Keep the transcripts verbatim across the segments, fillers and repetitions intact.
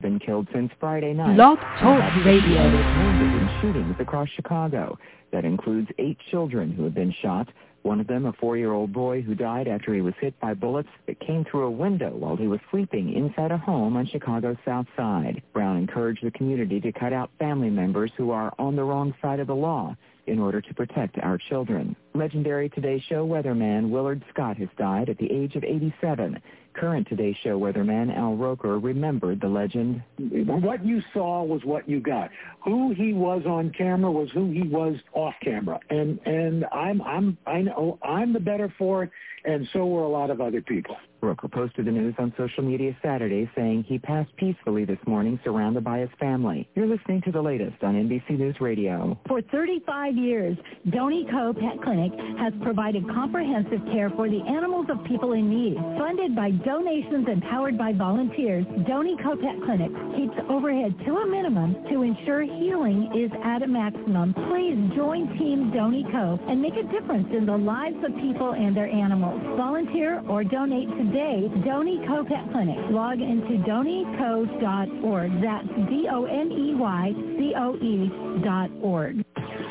been killed since Friday night. Blog Talk Radio. Wounded in shootings across Chicago. That includes eight children who have been shot. One of them, a four-year-old boy who died after he was hit by bullets that came through a window while he was sleeping inside a home on Chicago's South Side. Brown encouraged the community to cut out family members who are on the wrong side of the law in order to protect our children. Legendary Today Show weatherman Willard Scott has died at the age of eighty-seven. Current Today Show weatherman Al Roker remembered the legend. What you saw was what you got. Who he was on camera was who he was off camera, and and I'm I'm I know I'm the better for it, and so were a lot of other people. Roker posted the news on social media Saturday, saying he passed peacefully this morning, surrounded by his family. You're listening to the latest on N B C News Radio. For thirty-five years, Donnie Co. Pet Clinic has provided comprehensive care for the animals of people in need. Funded by donations and powered by volunteers, Donnie Co. Pet Clinic keeps overhead to a minimum to ensure healing is at a maximum. Please join Team Donnie Co. and make a difference in the lives of people and their animals. Volunteer or donate today. Donnie Co. Pet Clinic. Log into donnie co dot org. That's D O N E Y C O E dot org.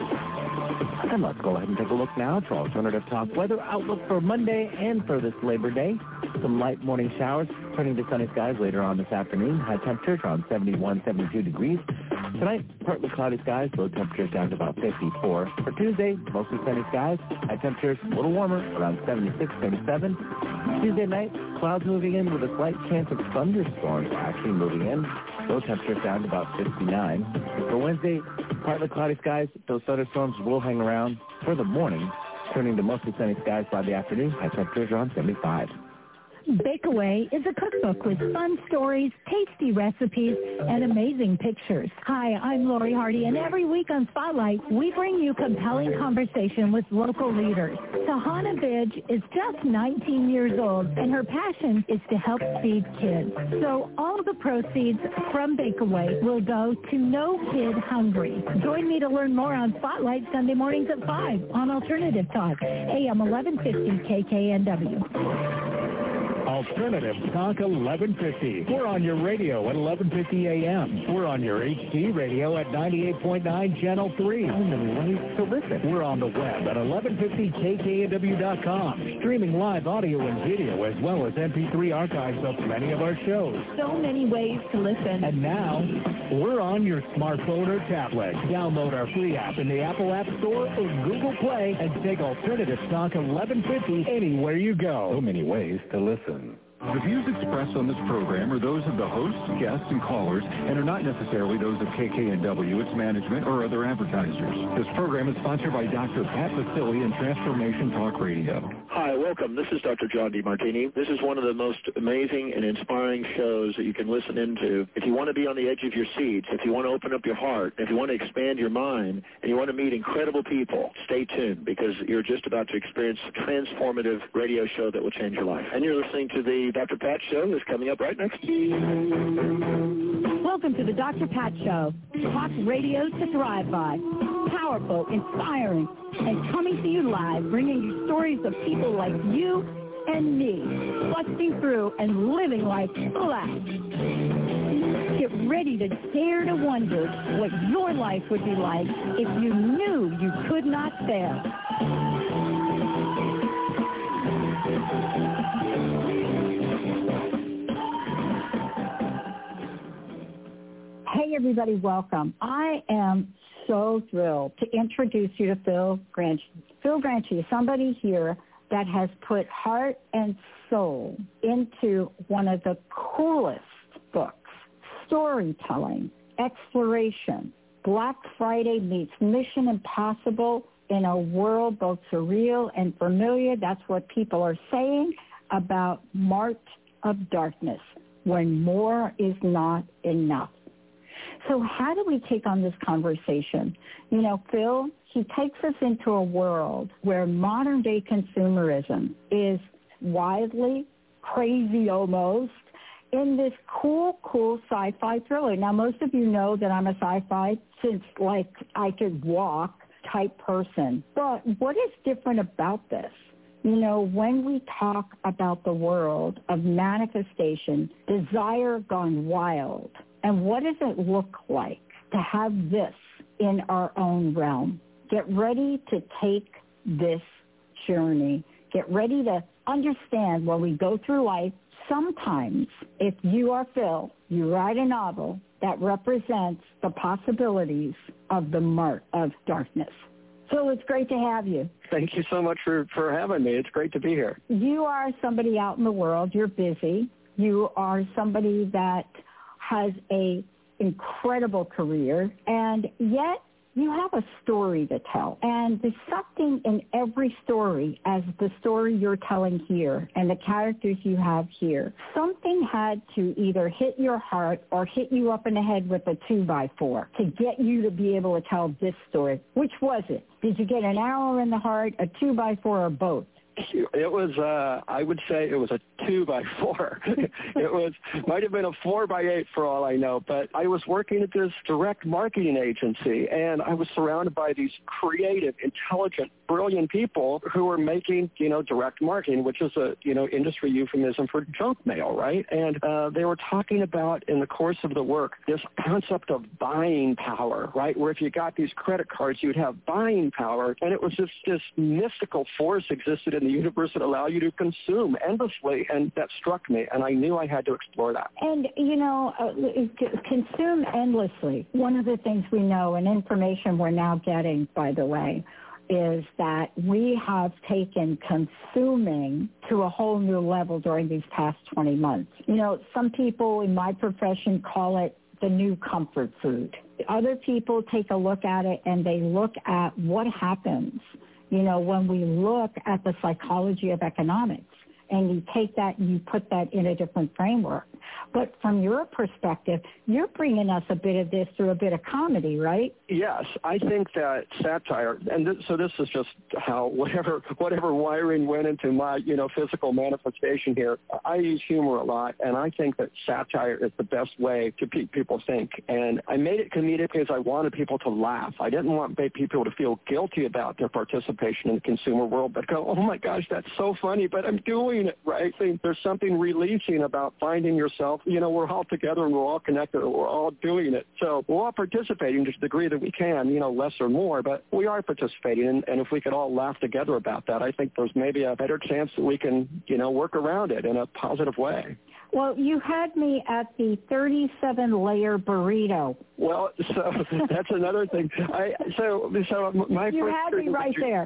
And let's go ahead and take a look now at our alternative top weather outlook for Monday and for this Labor Day. Some light morning showers turning to sunny skies later on this afternoon. High temperatures around seventy-one, seventy-two degrees. Tonight, partly cloudy skies, low temperatures down to about fifty-four. For Tuesday, mostly sunny skies. High temperatures a little warmer, around seventy-six, seventy-seven. Tuesday night, clouds moving in with a slight chance of thunderstorms actually moving in. Low temperatures down to about fifty-nine. For Wednesday, partly cloudy skies. Those thunderstorms will hang around for the morning, turning to mostly sunny skies by the afternoon. High temperatures around seventy-five. Bakeaway is a cookbook with fun stories, tasty recipes, and amazing pictures. Hi, I'm Lori Hardy, and every week on Spotlight, we bring you compelling conversation with local leaders. Tahana Bidge is just nineteen years old, and her passion is to help feed kids. So all of the proceeds from Bakeaway will go to No Kid Hungry. Join me to learn more on Spotlight Sunday mornings at five on Alternative Talk, A M eleven fifty K K N W. Alternative Talk eleven fifty. We're on your radio at eleven fifty A M. We're on your H D radio at ninety-eight point nine Channel three. So many ways to listen. We're on the web at eleven fifty K K N W dot com, streaming live audio and video as well as M P three archives of many of our shows. So many ways to listen. And now, we're on your smartphone or tablet. Download our free app in the Apple App Store or Google Play and take Alternative Talk eleven fifty anywhere you go. So many ways to listen. The views expressed on this program are those of the hosts, guests, and callers, and are not necessarily those of K K N W, its management, or other advertisers. This program is sponsored by Doctor Pat Vasili and Transformation Talk Radio. Hi, welcome. This is Doctor John DeMartini. This is one of the most amazing and inspiring shows that you can listen into. If you want to be on the edge of your seats, if you want to open up your heart, if you want to expand your mind, and you want to meet incredible people, stay tuned because you're just about to experience a transformative radio show that will change your life. And you're listening to the Doctor Pat Show is coming up right next. Welcome to the Doctor Pat Show. Talk radio to thrive by. Powerful, inspiring, and coming to you live, bringing you stories of people like you and me, busting through and living life flat. Get ready to dare to wonder what your life would be like if you knew you could not fail. Hey, everybody, welcome. I am so thrilled to introduce you to Phil Granchi. Phil Granchi is somebody here that has put heart and soul into one of the coolest books, storytelling, exploration. Black Friday meets Mission Impossible in a world both surreal and familiar. That's what people are saying about Mart of Darkness, when more is not enough. So how do we take on this conversation? You know, Phil, he takes us into a world where modern-day consumerism is widely, crazy almost, in this cool, cool sci-fi thriller. Now, most of you know that I'm a sci-fi since, like, I could walk type person. But what is different about this? You know, when we talk about the world of manifestation, desire gone wild, And what does it look like to have this in our own realm? Get ready to take this journey. Get ready to understand when we go through life, sometimes if you are Phil, you write a novel that represents the possibilities of the mark of darkness. Phil, it's great to have you. Thank you so much for, for having me. It's great to be here. You are somebody out in the world. You're busy. You are somebody that has a incredible career, and yet you have a story to tell. And there's something in every story, as the story you're telling here and the characters you have here. Something had to either hit your heart or hit you up in the head with a two by four to get you to be able to tell this story. Which was it? Did you get an arrow in the heart, a two by four, or both? It was, uh, I would say it was a two by four. It was, might have been a four by eight for all I know, but I was working at this direct marketing agency, and I was surrounded by these creative, intelligent, brilliant people who were making, you know, direct marketing, which is a, you know, industry euphemism for junk mail, right? And uh, they were talking about, in the course of the work, this concept of buying power, right? Where if you got these credit cards, you would have buying power, and it was just this mystical force existed in the universe that allow you to consume endlessly, and that struck me, and I knew I had to explore that. And, you know, uh, consume endlessly. One of the things we know, and information we're now getting, by the way, is that we have taken consuming to a whole new level during these past twenty months. You know, some people in my profession call it the new comfort food. Other people take a look at it and they look at what happens, you know, when we look at the psychology of economics, and you take that and you put that in a different framework. But from your perspective, you're bringing us a bit of this through a bit of comedy, right? Yes, I think that satire, and th- so this is just how whatever whatever wiring went into my, you know, physical manifestation here. I use humor a lot, and I think that satire is the best way to make people think. And I made it comedic because I wanted people to laugh. I didn't want people to feel guilty about their participation in the consumer world, but go, oh my gosh, that's so funny, but I'm doing it, right? I think there's something releasing about finding yourself. You know, we're all together and we're all connected and we're all doing it. So we're all participating to the degree that we can, you know, less or more, but we are participating. And, and if we could all laugh together about that, I think there's maybe a better chance that we can, you know, work around it in a positive way. Well, you had me at the thirty-seven layer burrito. Well, so that's another thing. I so so my you first had me right there.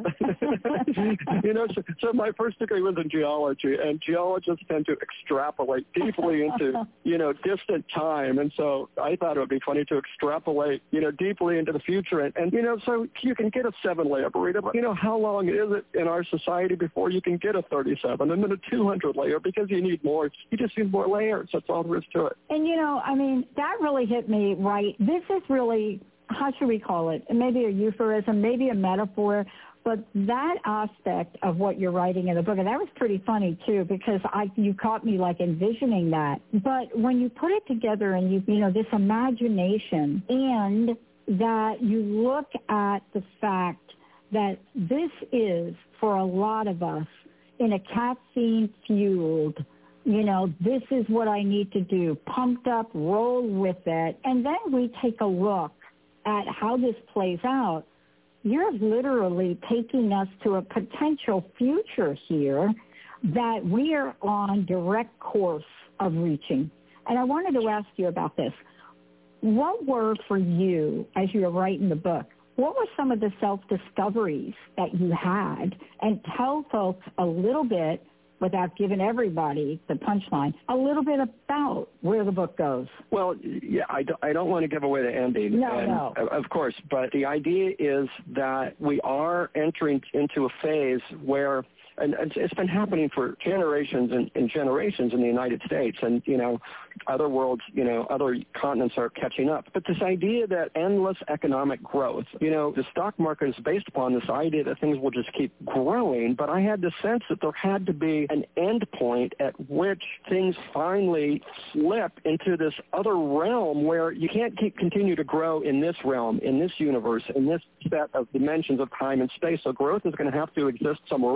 you know, so, so my first degree was in geology, and geologists tend to extrapolate deeply into you know distant time, and so I thought it would be funny to extrapolate you know deeply into the future, and, and you know so you can get a seven layer burrito, but you know how long is it in our society before you can get a thirty-seven and then a two hundred layer because you need more. You just need more layers. That's all there is to it. And, you know, I mean, that really hit me right. This is really, how should we call it? Maybe a euphemism, maybe a metaphor, but that aspect of what you're writing in the book, and that was pretty funny, too, because I you caught me, like, envisioning that. But when you put it together and, you you know, this imagination and that you look at the fact that this is, for a lot of us, in a caffeine-fueled, you know, this is what I need to do, pumped up, roll with it. And then we take a look at how this plays out. You're literally taking us to a potential future here that we are on direct course of reaching. And I wanted to ask you about this. What were, for you, as you were writing the book, what were some of the self-discoveries that you had? And tell folks a little bit, without giving everybody the punchline, a little bit about where the book goes. Well, yeah, I don't, I don't want to give away the ending. No, and, no. Of course, but the idea is that we are entering into a phase where, and it's been happening for generations and, and generations in the United States, and, you know, other worlds, you know, other continents are catching up. But this idea that endless economic growth, you know, the stock market is based upon this idea that things will just keep growing, but I had the sense that there had to be an end point at which things finally flip into this other realm where you can't keep continue to grow in this realm, in this universe, in this set of dimensions of time and space. So growth is going to have to exist somewhere else. And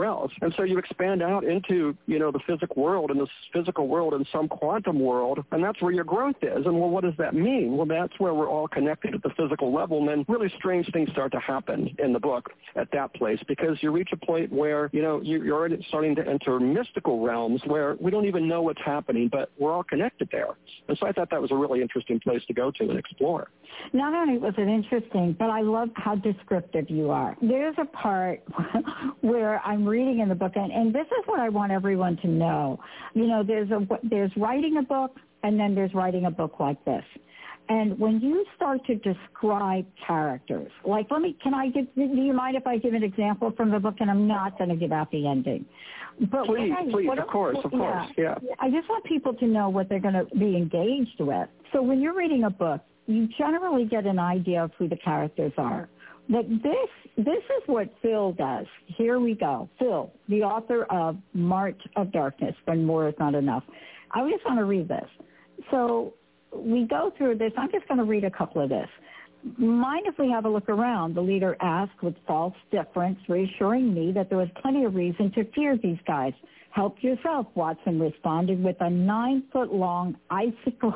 And so you expand out into, you know, the physical world and this physical world and some quantum world, and that's where your growth is. And, well, what does that mean? Well, that's where we're all connected at the physical level, and then really strange things start to happen in the book at that place, because you reach a point where, you know, you're already starting to enter mystical realms where we don't even know what's happening, but we're all connected there. And so I thought that was a really interesting place to go to and explore. Not only was it interesting, but I love how descriptive you are. There's a part where I'm reading in the book, and, and this is what I want everyone to know. You know, there's a there's writing a book, and then there's writing a book like this. And when you start to describe characters, like, let me, can I give, do you mind if I give an example from the book? And I'm not going to give out the ending. But please, I, please, what, of course, of course, yeah. yeah. I just want people to know what they're going to be engaged with. So when you're reading a book, you generally get an idea of who the characters are. But this, this is what Phil does. Here we go. Phil, the author of March of Darkness, When More Is Not Enough. I just want to read this. So we go through this. I'm just going to read a couple of this. Mind if we have a look around? The leader asked with false deference, reassuring me that there was plenty of reason to fear these guys. Help yourself, Watson responded with a nine-foot-long icicle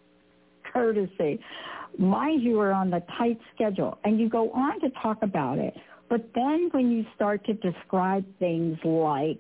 courtesy. Mind you are on the tight schedule, and you go on to talk about it. But then when you start to describe things like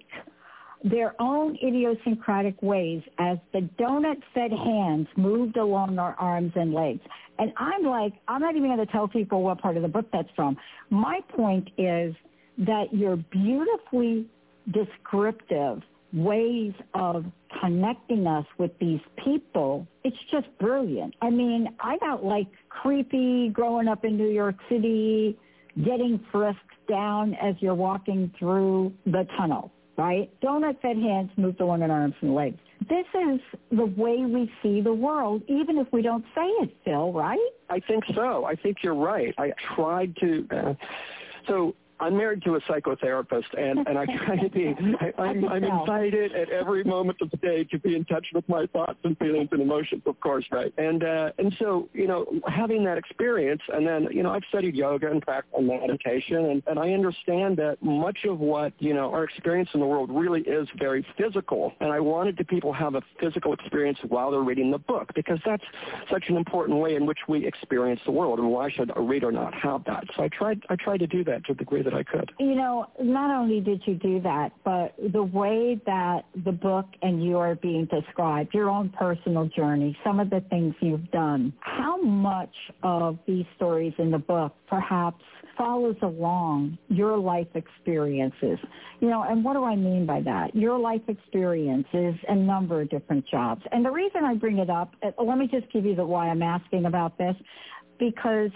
their own idiosyncratic ways as the donut-fed hands moved along our arms and legs. And I'm like, I'm not even going to tell people what part of the book that's from. My point is that your beautifully descriptive ways of connecting us with these people, it's just brilliant. I mean, I got like creepy growing up in New York City, getting frisked down as you're walking through the tunnel. Right? Donut-fed hands move along our arms and legs. This is the way we see the world, even if we don't say it, Phil, right? I think so. I think you're right. I tried to uh, – so – I'm married to a psychotherapist, and, and I try to be, I, I'm, I'm invited at every moment of the day to be in touch with my thoughts and feelings and emotions, of course, right? And uh, and so, you know, having that experience, and then, you know, I've studied yoga and practice meditation, and, and I understand that much of what, you know, our experience in the world really is very physical, and I wanted to people have a physical experience while they're reading the book, because that's such an important way in which we experience the world, and why should a reader not have that? So I tried, I tried to do that to the degree that I could. You know, not only did you do that, but the way that the book and you are being described, your own personal journey, some of the things you've done, how much of these stories in the book perhaps follows along your life experiences? You know, and what do I mean by that? Your life experience is a number of different jobs. And the reason I bring it up, let me just give you the why I'm asking about this, because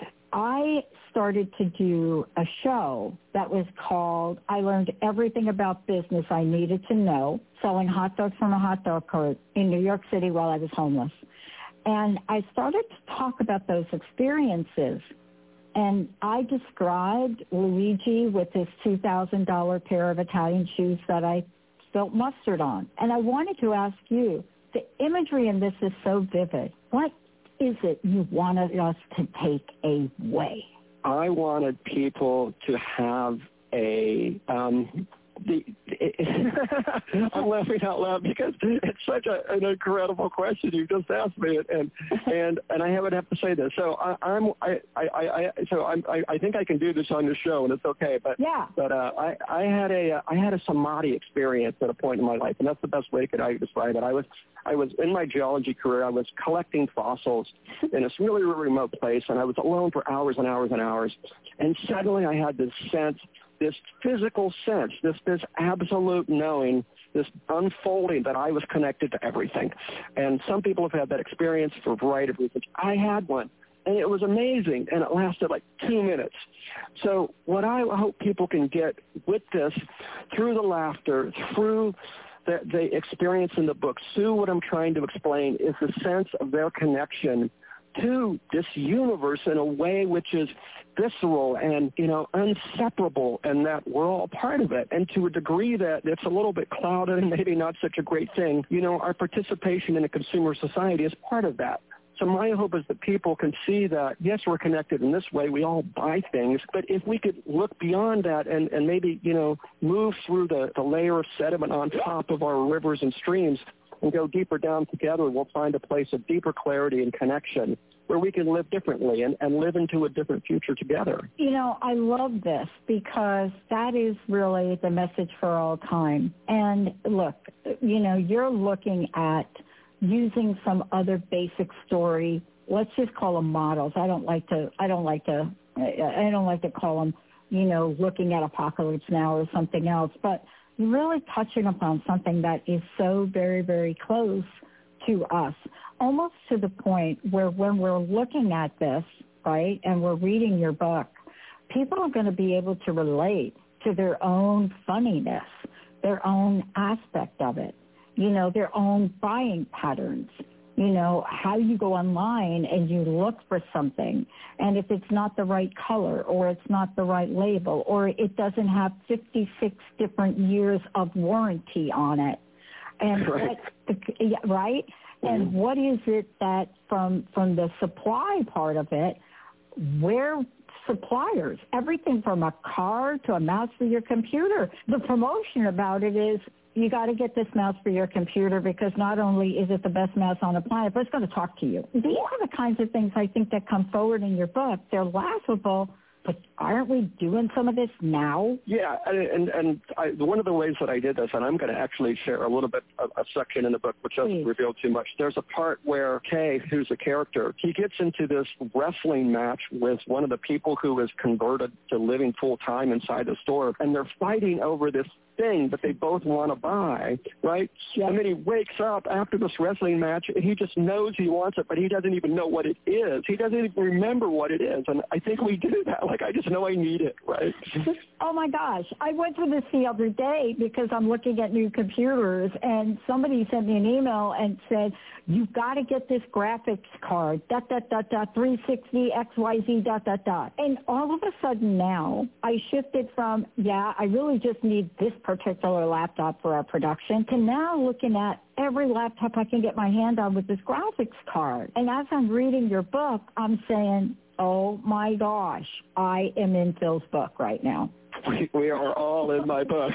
I started to do a show that was called I Learned Everything About Business I Needed to Know, selling hot dogs from a hot dog cart in New York City while I was homeless. And I started to talk about those experiences. And I described Luigi with his two thousand dollars pair of Italian shoes that I spilt mustard on. And I wanted to ask you, the imagery in this is so vivid. What is it you wanted us to take away? I wanted people to have a um, the, it, I'm laughing out loud because it's such a, an incredible question you just asked me, and and and I would have to say this. So I, I'm I, I, I so I'm, I I think I can do this on the show, and it's okay. But yeah. But uh, I I had a I had a samadhi experience at a point in my life, and that's the best way could I describe it. I was I was in my geology career. I was collecting fossils in this really, really remote place, and I was alone for hours and hours and hours. And suddenly I had this sense, this physical sense, this this absolute knowing, this unfolding that I was connected to everything. And some people have had that experience for a variety of reasons. I had one, and it was amazing, and it lasted like two minutes. So what I hope people can get with this, through the laughter, through the, the experience in the book, Sue, what I'm trying to explain is the sense of their connection to this universe in a way which is visceral and, you know, inseparable, and that we're all part of it. And to a degree that it's a little bit clouded and maybe not such a great thing, you know, our participation in a consumer society is part of that. So my hope is that people can see that, yes, we're connected in this way. We all buy things. But if we could look beyond that and, and maybe, you know, move through the, the layer of sediment on top of our rivers and streams and go deeper down together, we'll find a place of deeper clarity and connection where we can live differently and, and live into a different future together. You know, I love this because that is really the message for all time. And look, you know, you're looking at using some other basic story. Let's just call them models. I don't like to, I don't like to, I don't like to call them, you know, looking at Apocalypse Now or something else, but really touching upon something that is so very, very close to us, almost to the point where when we're looking at this, right, and we're reading your book, people are going to be able to relate to their own funniness, their own aspect of it, you know, their own buying patterns, you know, how you go online and you look for something, and if it's not the right color or it's not the right label or it doesn't have fifty-six different years of warranty on it, and right, what, yeah, right? Mm-hmm. And what is it that from from the supply part of it, where suppliers, everything from a car to a mouse for your computer, the promotion about it is, you got to get this mouse for your computer because not only is it the best mouse on the planet, but it's going to talk to you. These are the kinds of things I think that come forward in your book. They're laughable, but aren't we doing some of this now? Yeah, and and I, one of the ways that I did this, and I'm going to actually share a little bit of a section in the book, which doesn't Please. reveal too much. There's a part where Kay, who's a character, he gets into this wrestling match with one of the people who is converted to living full-time inside the store, and they're fighting over this thing that they both want to buy, right? Yep. And then he wakes up after this wrestling match, and he just knows he wants it, but he doesn't even know what it is. He doesn't even remember what it is, and I think we do that. Like, I just know I need it, right? Oh, my gosh. I went through this the other day because I'm looking at new computers, and somebody sent me an email and said, you've got to get this graphics card, dot, dot, dot, dot, three sixty, X Y Z, dot, dot, dot. And all of a sudden now, I shifted from, yeah, I really just need this particular laptop for our production, to now looking at every laptop I can get my hand on with this graphics card. And as I'm reading your book, I'm saying, oh, my gosh, I am in Phil's book right now. We, we are all in my book,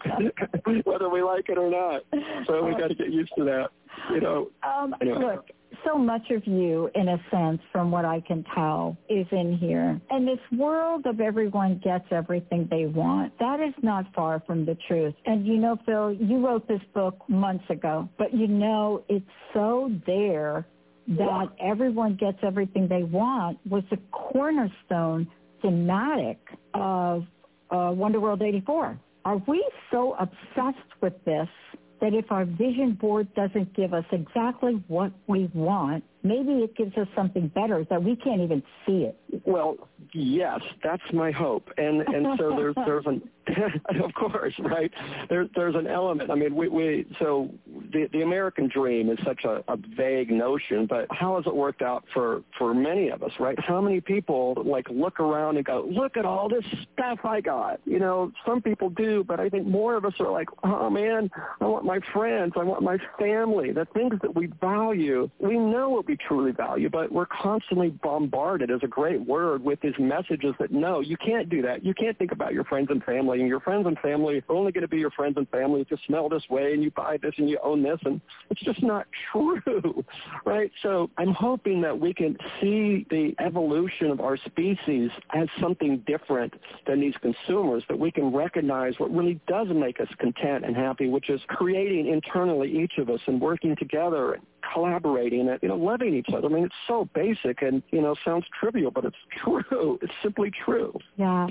whether we like it or not. So we got to get used to that. You know. Um, anyway. Look, so much of you, in a sense, from what I can tell, is in here. And this world of everyone gets everything they want, that is not far from the truth. And you know, Phil, you wrote this book months ago, but you know, it's so there that everyone gets everything they want was the cornerstone thematic of uh, Wonder World eighty-four. Are we so obsessed with this that if our vision board doesn't give us exactly what we want, maybe it gives us something better that we can't even see it? Well, yes, that's my hope. And and so there's there's an of course, right? There, there's an element. I mean, we, we so the the American dream is such a, a vague notion, but how has it worked out for, for many of us, right? How many people, like, look around and go, look at all this stuff I got? You know, some people do, but I think more of us are like, oh, man, I want my friends. I want my family. The things that we value, we know what we truly value, but we're constantly bombarded, is a great word, with these messages that, no, you can't do that. You can't think about your friends and family. And your friends and family are only going to be your friends and family if you smell this way and you buy this and you own this, and it's just not true, right? So I'm hoping that we can see the evolution of our species as something different than these consumers, that we can recognize what really does make us content and happy, which is creating internally each of us and working together and collaborating and, you know, loving each other. I mean, it's so basic and, you know, sounds trivial, but it's true. It's simply true. Yeah.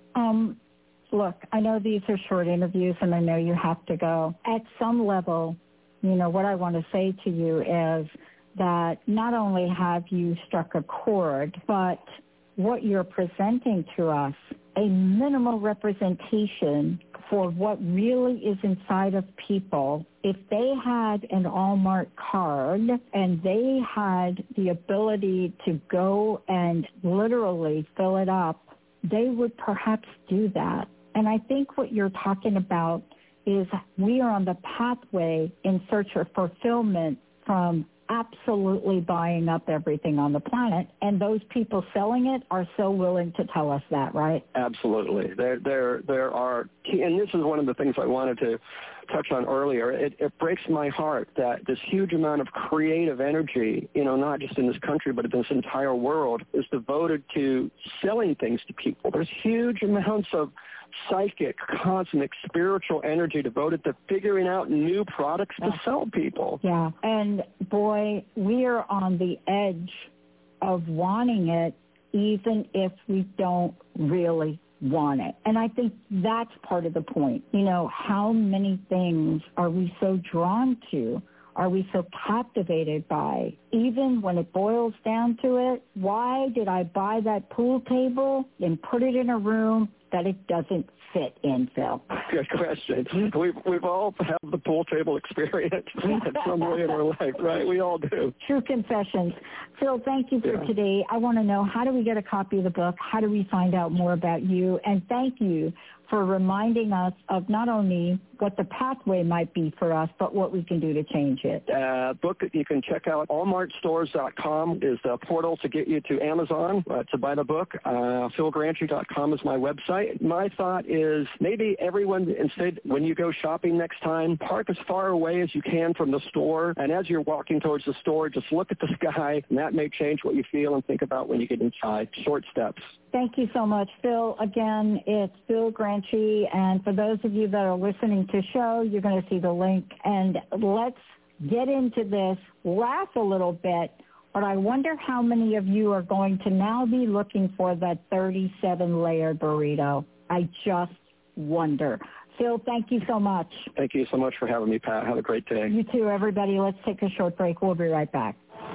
Um, look, I know these are short interviews and I know you have to go. At some level, you know, what I want to say to you is that not only have you struck a chord, but what you're presenting to us, a minimal representation for what really is inside of people. If they had an Allmark card and they had the ability to go and literally fill it up, they would perhaps do that. And I think what you're talking about is we are on the pathway in search of fulfillment from absolutely buying up everything on the planet, and those people selling it are so willing to tell us that, right? Absolutely. There, there, there are, and this is one of the things I wanted to touch on earlier. It, it breaks my heart that this huge amount of creative energy, you know, not just in this country, but in this entire world, is devoted to selling things to people. There's huge amounts of psychic, cosmic, spiritual energy devoted to figuring out new products to sell people. Yeah, and boy, we are on the edge of wanting it, even if we don't really want it. And I think that's part of the point. You know, how many things are we so drawn to? Are we so captivated by? Even when it boils down to it, why did I buy that pool table and put it in a room that it doesn't fit in, Phil? Good question. We've, we've all had the pool table experience in some way in our life, right? We all do. True confessions. Phil, thank you for yeah. today. I want to know, how do we get a copy of the book? How do we find out more about you? And thank you for reminding us of not only what the pathway might be for us, but what we can do to change it. Uh, book, you can check out Allmart Stores dot com is the portal to get you to Amazon uh, to buy the book. Uh, Phil Granchi dot com is my website. My thought is maybe everyone, instead, when you go shopping next time, park as far away as you can from the store. And as you're walking towards the store, just look at the sky, and that may change what you feel and think about when you get inside. Short steps. Thank you so much, Phil. Again, it's Phil Granchi, and for those of you that are listening to the show, you're going to see the link. And let's get into this, laugh a little bit, but I wonder how many of you are going to now be looking for that thirty-seven layer burrito. I just wonder. Phil, thank you so much. Thank you so much for having me, Pat. Have a great day. You too, everybody. Let's take a short break. We'll be right back.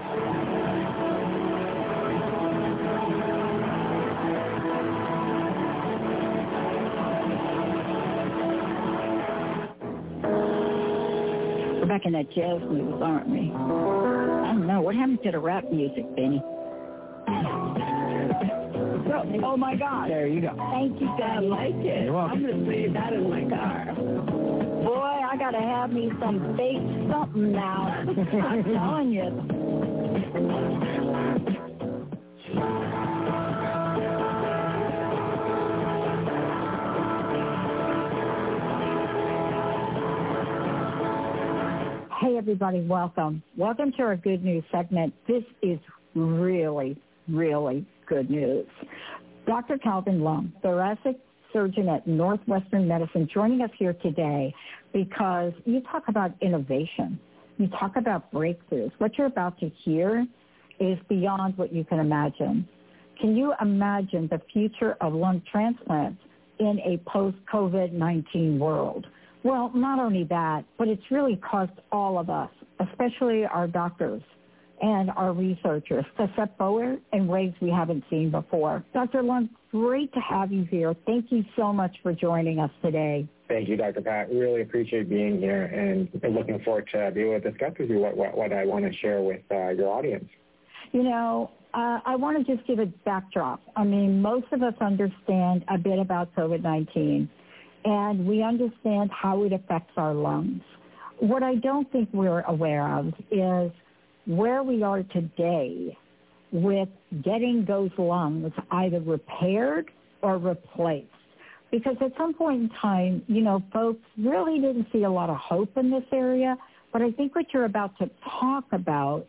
We're back in that jazz news, aren't we? I don't know. What happened to the rap music, Benny? Oh, my God. There you go. Thank you, Benny. I like it. You're welcome. I'm going to play that in my car. Boy, I got to have me some fake something now. I'm telling you. Hey, everybody, welcome. Welcome to our Good News segment. This is really, really good news. Doctor Calvin Lum, thoracic surgeon at Northwestern Medicine, joining us here today because you talk about innovation. You talk about breakthroughs. What you're about to hear is beyond what you can imagine. Can you imagine the future of lung transplants in a post-COVID nineteen world? Well, not only that, but it's really caused all of us, especially our doctors and our researchers, to step forward in ways we haven't seen before. Doctor Lund, great to have you here. Thank you so much for joining us today. Thank you, Doctor Pat. Really appreciate being here, and I'm looking forward to be able to discuss with you what, what, what I want to share with uh, your audience. You know, uh, I want to just give a backdrop. I mean, most of us understand a bit about COVID nineteen. And we understand how it affects our lungs. What I don't think we're aware of is where we are today with getting those lungs either repaired or replaced. Because at some point in time, you know, folks really didn't see a lot of hope in this area. But I think what you're about to talk about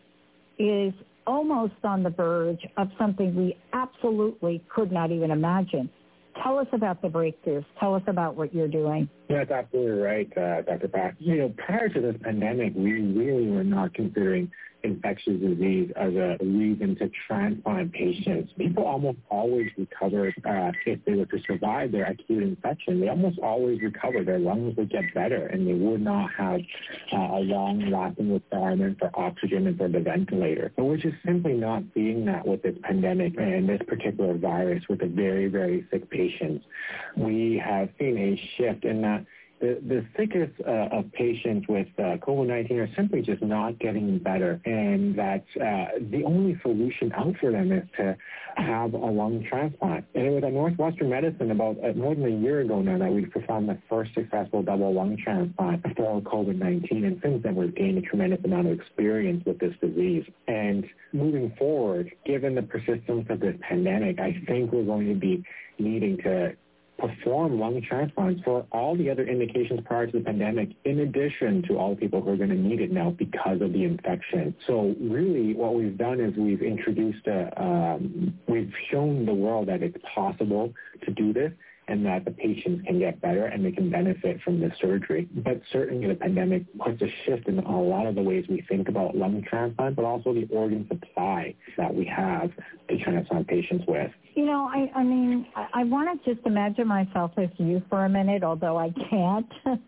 is almost on the verge of something we absolutely could not even imagine. Tell us about the breakthroughs. Tell us about what you're doing. That's absolutely right, uh, Doctor Pat. You know, prior to this pandemic, we really were not considering infectious disease as a reason to transplant patients. People almost always recovered uh, if they were to survive their acute infection. They almost always recovered. Their lungs would get better, and they would not have uh, a long-lasting requirement for oxygen and for the ventilator. But we're just simply not seeing that with this pandemic and this particular virus with the very, very sick patients. We have seen a shift in that the, the sickest uh, of patients with uh, COVID nineteen are simply just not getting better, and that uh, the only solution out for them is to have a lung transplant. And it was at Northwestern Medicine about uh, more than a year ago now that we performed the first successful double lung transplant for COVID nineteen, and since then we've gained a tremendous amount of experience with this disease. And moving forward, given the persistence of this pandemic, I think we're going to be needing to perform lung transplants for all the other indications prior to the pandemic, in addition to all the people who are going to need it now because of the infection. So really what we've done is we've introduced, a, um, we've shown the world that it's possible to do this, and that the patients can get better and they can benefit from the surgery. But certainly the pandemic puts a shift in a lot of the ways we think about lung transplant, but also the organ supply that we have to transplant patients with. You know, I, I mean, I, I want to just imagine myself as you for a minute, although I can't.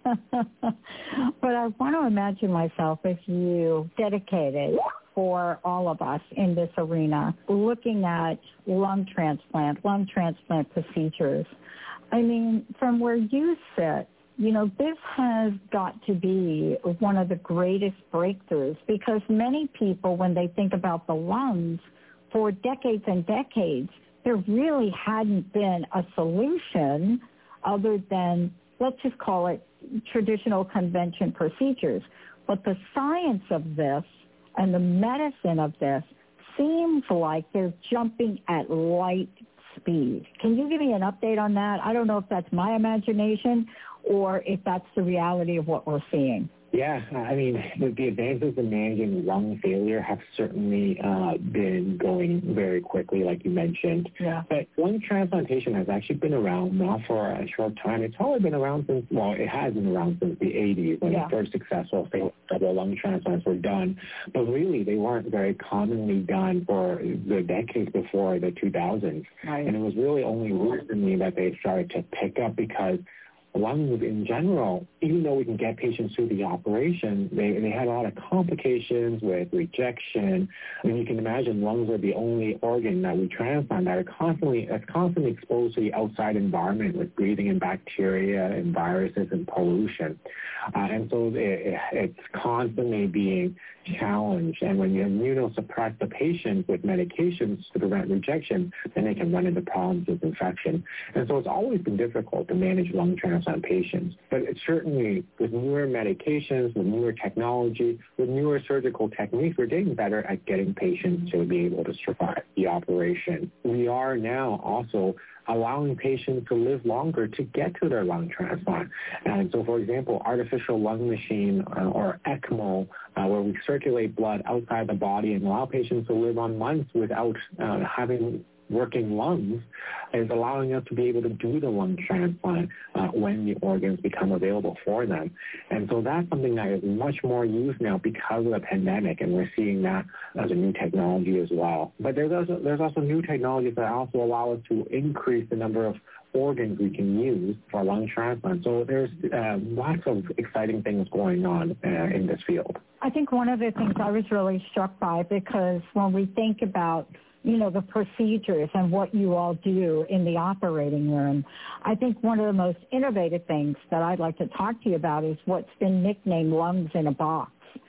But I want to imagine myself as you, dedicated for all of us in this arena, looking at lung transplant, lung transplant procedures. I mean, from where you sit, you know, this has got to be one of the greatest breakthroughs, because many people, when they think about the lungs, for decades and decades, there really hadn't been a solution other than, let's just call it, traditional convention procedures. But the science of this and the medicine of this seems like they're jumping at light speed. Can you give me an update on that? I don't know if that's my imagination or if that's the reality of what we're seeing. Yeah, I mean, the, the advances in managing lung failure have certainly uh, been going very quickly, like you mentioned. Yeah. But lung transplantation has actually been around now for a short time. It's probably been around since, well, it has been around since the eighties when yeah. the first successful double lung transplants were done. But really, they weren't very commonly done for the decades before the two thousands. Right. And it was really only recently that they started to pick up, because lungs in general, even though we can get patients through the operation, they, they had a lot of complications with rejection. I mean, you can imagine lungs are the only organ that we transplant that are constantly, that's constantly exposed to the outside environment with breathing in bacteria and viruses and pollution. Uh, and so it, it's constantly being challenged. And when you immunosuppress the patient with medications to prevent rejection, then they can run into problems with infection. And so it's always been difficult to manage lung transplant patients. But it's certainly with newer medications, with newer technology, with newer surgical techniques, we're getting better at getting patients to be able to survive the operation. We are now also allowing patients to live longer to get to their lung transplant. And so, for example, artificial lung machine uh, or ECMO, uh, where we circulate blood outside the body and allow patients to live on months without uh, having working lungs, is allowing us to be able to do the lung transplant uh, when the organs become available for them. And so that's something that is much more used now because of the pandemic, and we're seeing that as a new technology as well. But there's also, there's also new technologies that also allow us to increase the number of organs we can use for lung transplant. So there's uh, lots of exciting things going on uh, in this field. I think one of the things I was really struck by, because when we think about you know, the procedures and what you all do in the operating room, I think one of the most innovative things that I'd like to talk to you about is what's been nicknamed lungs in a box.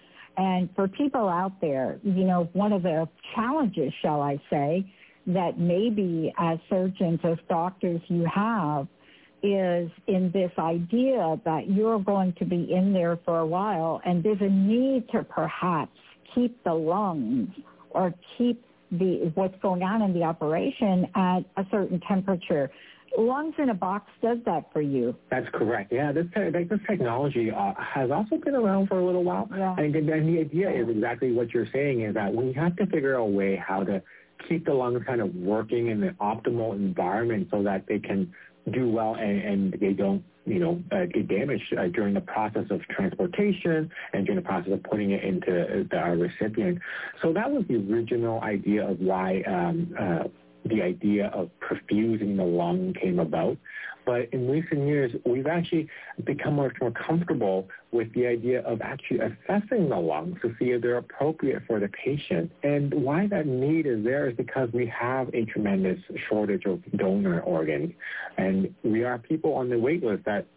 And for people out there, you know, one of the challenges, shall I say, that maybe as surgeons, as doctors you have, is in this idea that you're going to be in there for a while, and there's a need to perhaps keep the lungs or keep the what's going on in the operation at a certain temperature. Lungs in a box does that for you. That's correct. Yeah, this this technology uh, has also been around for a little while. Yeah. And, and the idea is exactly what you're saying, is that we have to figure out a way how to keep the lungs kind of working in the optimal environment so that they can do well and, and they don't, you know, uh, get damaged uh, during the process of transportation and during the process of putting it into the, our recipient. So that was the original idea of why um, uh, the idea of perfusing the lung came about. But in recent years, we've actually become much more comfortable with the idea of actually assessing the lungs to see if they're appropriate for the patient. And why that need is there is because we have a tremendous shortage of donor organs. And we are people on the wait list that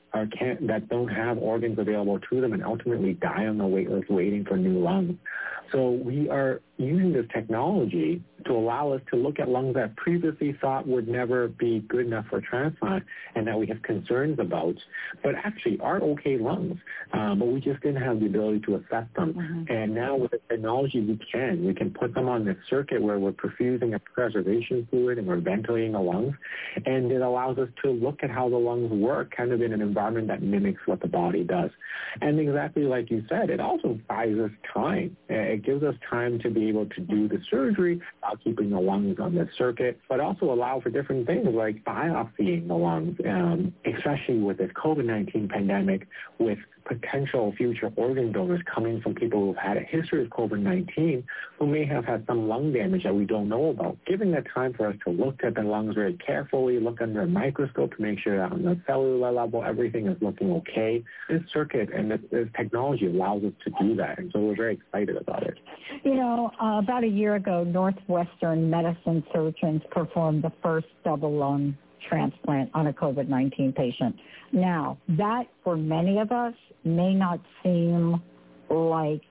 are can't, that don't have organs available to them and ultimately die on the wait list waiting for new lungs. So we are using this technology to allow us to look at lungs that previously thought would never be good enough for transplant and that we have concerns about, but actually are okay lungs, um, but we just didn't have the ability to assess them. Mm-hmm. And now with the technology, we can. We can put them on this circuit where we're perfusing a preservation fluid and we're ventilating the lungs, and it allows us to look at how the lungs work kind of in an environment that mimics what the body does. And exactly like you said, it also buys us time. It gives us time to be able to do the surgery while keeping the lungs on the circuit, but also allow for different things like biopsying the lungs, um, especially with this COVID nineteen pandemic, with potential future organ donors coming from people who've had a history of COVID nineteen who may have had some lung damage that we don't know about. Giving the time for us to look at the lungs very carefully, look under a microscope to make sure that on the cellular level everything is looking okay. This circuit and this, this technology allows us to do that, and so we're very excited about it. You know, uh, about a year ago, Northwestern medicine surgeons performed the first double lung transplant on a COVID nineteen patient. Now, that for many of us may not seem like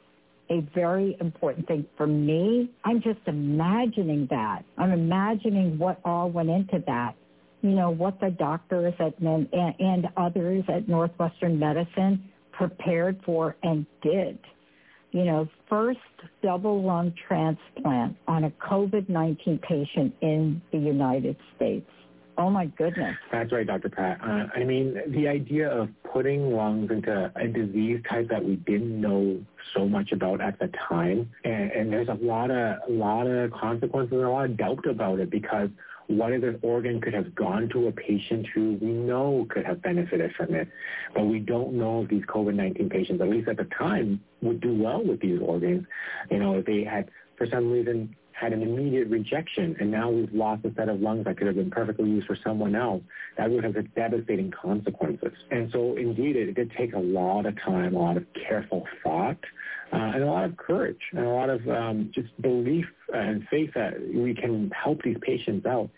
a very important thing. For me, I'm just imagining that. I'm imagining what all went into that. You know, what the doctors at, and, and others at Northwestern Medicine prepared for and did. You know, first double lung transplant on a COVID nineteen patient in the United States. Oh, my goodness. That's right, Doctor Pat. Uh, I mean, the idea of putting lungs into a disease type that we didn't know so much about at the time, and, and there's a lot of a lot of consequences and a lot of doubt about it, because what if this organ could have gone to a patient who we know could have benefited from it, but we don't know if these COVID nineteen patients, at least at the time, would do well with these organs. You know, if they had, for some reason, had an immediate rejection, and now we've lost a set of lungs that could have been perfectly used for someone else, that would have had devastating consequences. And so, indeed, it did take a lot of time, a lot of careful thought, uh, and a lot of courage, and a lot of um, just belief and faith that we can help these patients out.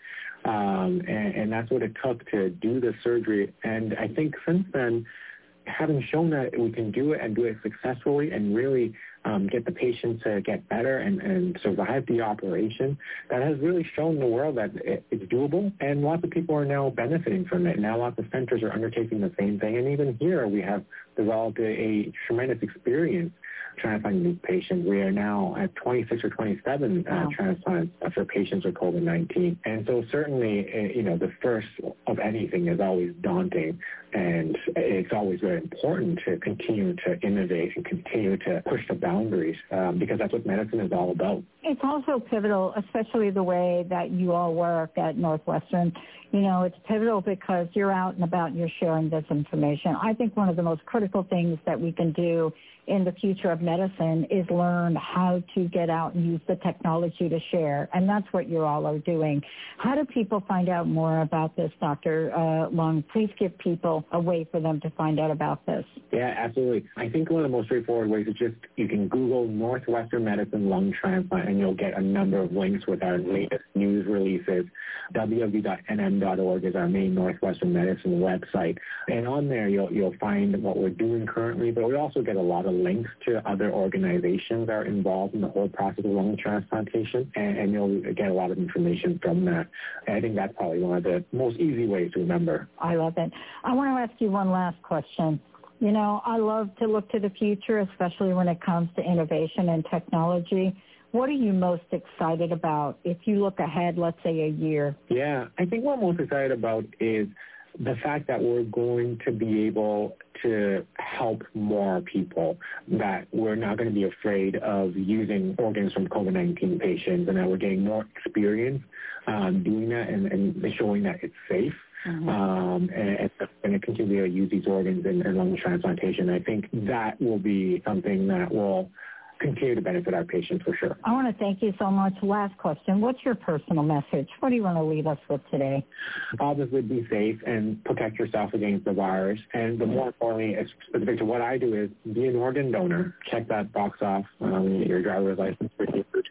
Um, and, and that's what it took to do the surgery. And I think since then, having shown that we can do it and do it successfully and really um, get the patient to get better and, and survive the operation, that has really shown the world that it, it's doable, and lots of people are now benefiting from it. Now lots of centers are undertaking the same thing, and even here we have developed a, a tremendous experience transplanting these patients. We are now at twenty-six or twenty-seven uh, wow. transplants for patients with COVID nineteen. And so certainly, uh, you know, the first of anything is always daunting, and it's always very important to continue to innovate and continue to push the boundaries, um, because that's what medicine is all about. It's also pivotal, especially the way that you all work at Northwestern. You know, it's pivotal because you're out and about and you're sharing this information. I think one of the most critical things that we can do in the future of medicine is learn how to get out and use the technology to share, and that's what you all are doing. How do people find out more about this, Doctor Uh, Lung? Please give people a way for them to find out about this. Yeah, absolutely. I think one of the most straightforward ways is just you can Google Northwestern Medicine lung transplant, and you'll get a number of links with our latest news releases. w w w dot n m dot org is our main Northwestern Medicine website, and on there you'll you'll find what we're doing currently, but we also get a lot of links to other organizations that are involved in the whole process of lung transplantation, and, and you'll get a lot of information from that. And I think that's probably one of the most easy ways to remember. I love it. I want to ask you one last question. You know, I love to look to the future, especially when it comes to innovation and technology. What are you most excited about if you look ahead, let's say, a year? Yeah, I think what I'm most excited about is the fact that we're going to be able to help more people, that we're not going to be afraid of using organs from COVID nineteen patients, and that we're getting more experience um, doing that and, and showing that it's safe. Mm-hmm. Um, and, and to continue to use these organs in, in lung transplantation. I think that will be something that will continue to benefit our patients for sure. I want to thank you so much. Last question. What's your personal message? What do you want to leave us with today? Obviously, be safe and protect yourself against the virus. And the more importantly, as specific to what I do, is be an organ donor. Check that box off. Um, your driver's license,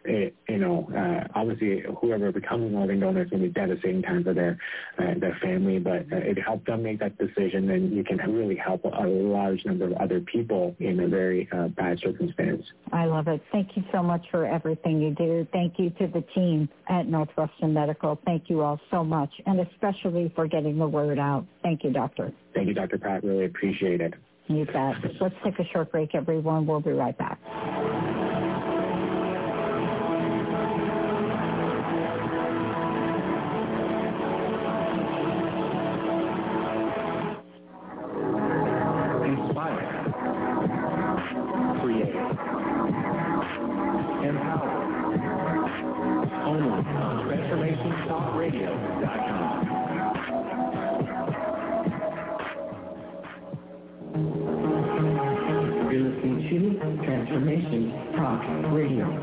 it, you know, uh, obviously whoever becomes an organ donor is going to be devastating time for their uh, their family, but uh, it helped them make that decision, and you can really help a large number of other people in a very uh, bad circumstance. I love it. Thank you so much for everything you do. Thank you to the team at Northwestern Medical. Thank you all so much, and especially for getting the word out. Thank you, Doctor. Thank you, Doctor Pat. Really appreciate it. You bet. Let's take a short break, everyone. We'll be right back. Inspire. Create. Empower. Only on Transformation Talk Radio dot com. You're listening to Transformation Talk Radio.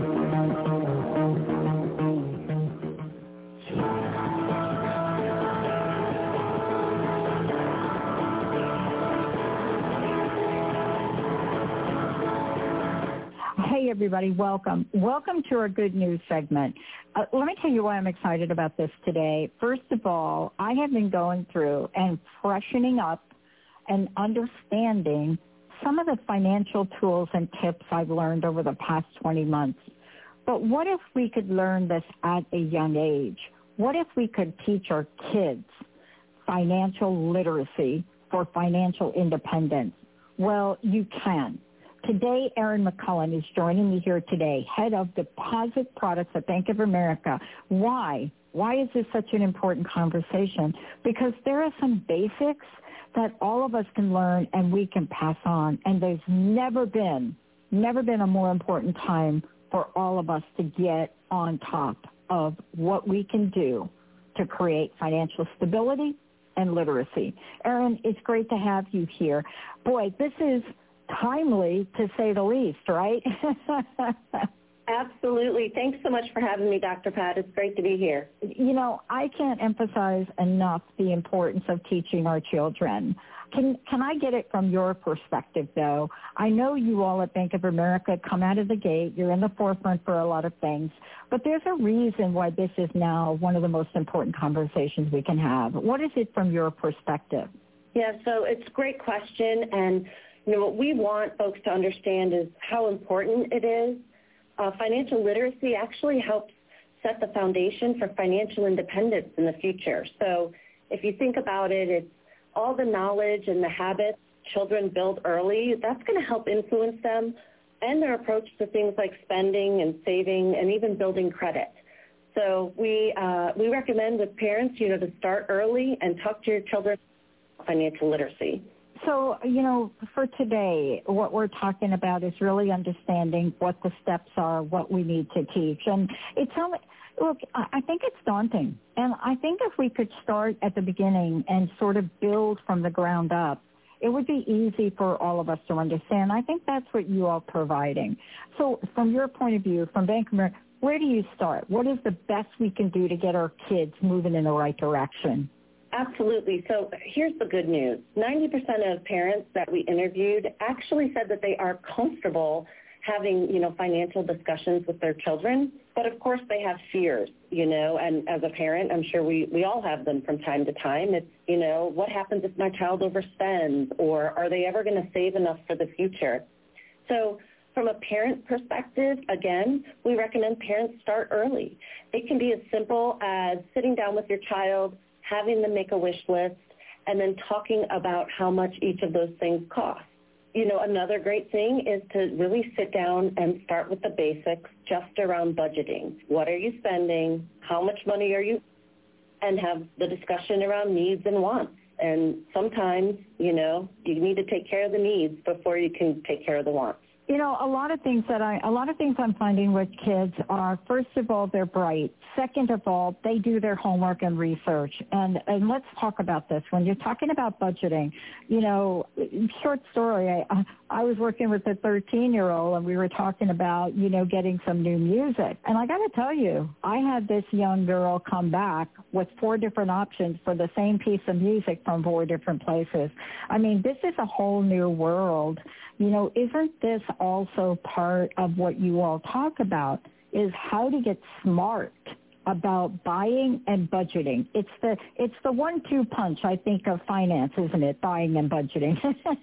Hey, everybody, welcome. Welcome to our good news segment. Uh, let me tell you why I'm excited about this today. First of all, I have been going through and freshening up and understanding some of the financial tools and tips I've learned over the past twenty months. But what if we could learn this at a young age? What if we could teach our kids financial literacy for financial independence? Well, you can. Today, Erin McCullen is joining me here today, head of deposit products at Bank of America. Why? Why is this such an important conversation? Because there are some basics that all of us can learn and we can pass on. And there's never been, never been a more important time for all of us to get on top of what we can do to create financial stability and literacy. Erin, it's great to have you here. Boy, this is timely, to say the least, right? Absolutely. Thanks so much for having me, Doctor Pat. It's great to be here. You know, I can't emphasize enough the importance of teaching our children. Can can I get it from your perspective, though? I know you all at Bank of America come out of the gate. You're in the forefront for a lot of things. But there's a reason why this is now one of the most important conversations we can have. What is it from your perspective? Yeah, so it's a great question. And, you know, what we want folks to understand is how important it is. Uh, financial literacy actually helps set the foundation for financial independence in the future. So if you think about it, it's all the knowledge and the habits children build early. That's going to help influence them and their approach to things like spending and saving and even building credit. So we uh, we recommend with parents, you know, to start early and talk to your children about financial literacy. So, you know, for today, what we're talking about is really understanding what the steps are, what we need to teach. And it's only, look, I think it's daunting. And I think if we could start at the beginning and sort of build from the ground up, it would be easy for all of us to understand. I think that's what you are providing. So from your point of view, from Bank of America, where do you start? What is the best we can do to get our kids moving in the right direction? Absolutely. So here's the good news. ninety percent of parents that we interviewed actually said that they are comfortable having, you know, financial discussions with their children. But of course they have fears, you know, and as a parent, I'm sure we, we all have them from time to time. It's, you know, what happens if my child overspends, or are they ever going to save enough for the future? So from a parent perspective, again, we recommend parents start early. It can be as simple as sitting down with your child, having them make a wish list, and then talking about how much each of those things cost. You know, another great thing is to really sit down and start with the basics just around budgeting. What are you spending? How much money are you? And have the discussion around needs and wants. And sometimes, you know, you need to take care of the needs before you can take care of the wants. You know, a lot of things that I, a lot of things I'm finding with kids are, first of all, they're bright. Second of all, they do their homework and research. And, and let's talk about this. When you're talking about budgeting, you know, short story, I, I was working with a thirteen-year-old and we were talking about, you know, getting some new music. And I got to tell you, I had this young girl come back with four different options for the same piece of music from four different places. I mean, this is a whole new world. You know, isn't this also part of what you all talk about? is how to get smart about buying and budgeting. It's the it's the one two punch, I think, of finance, isn't it? Buying and budgeting.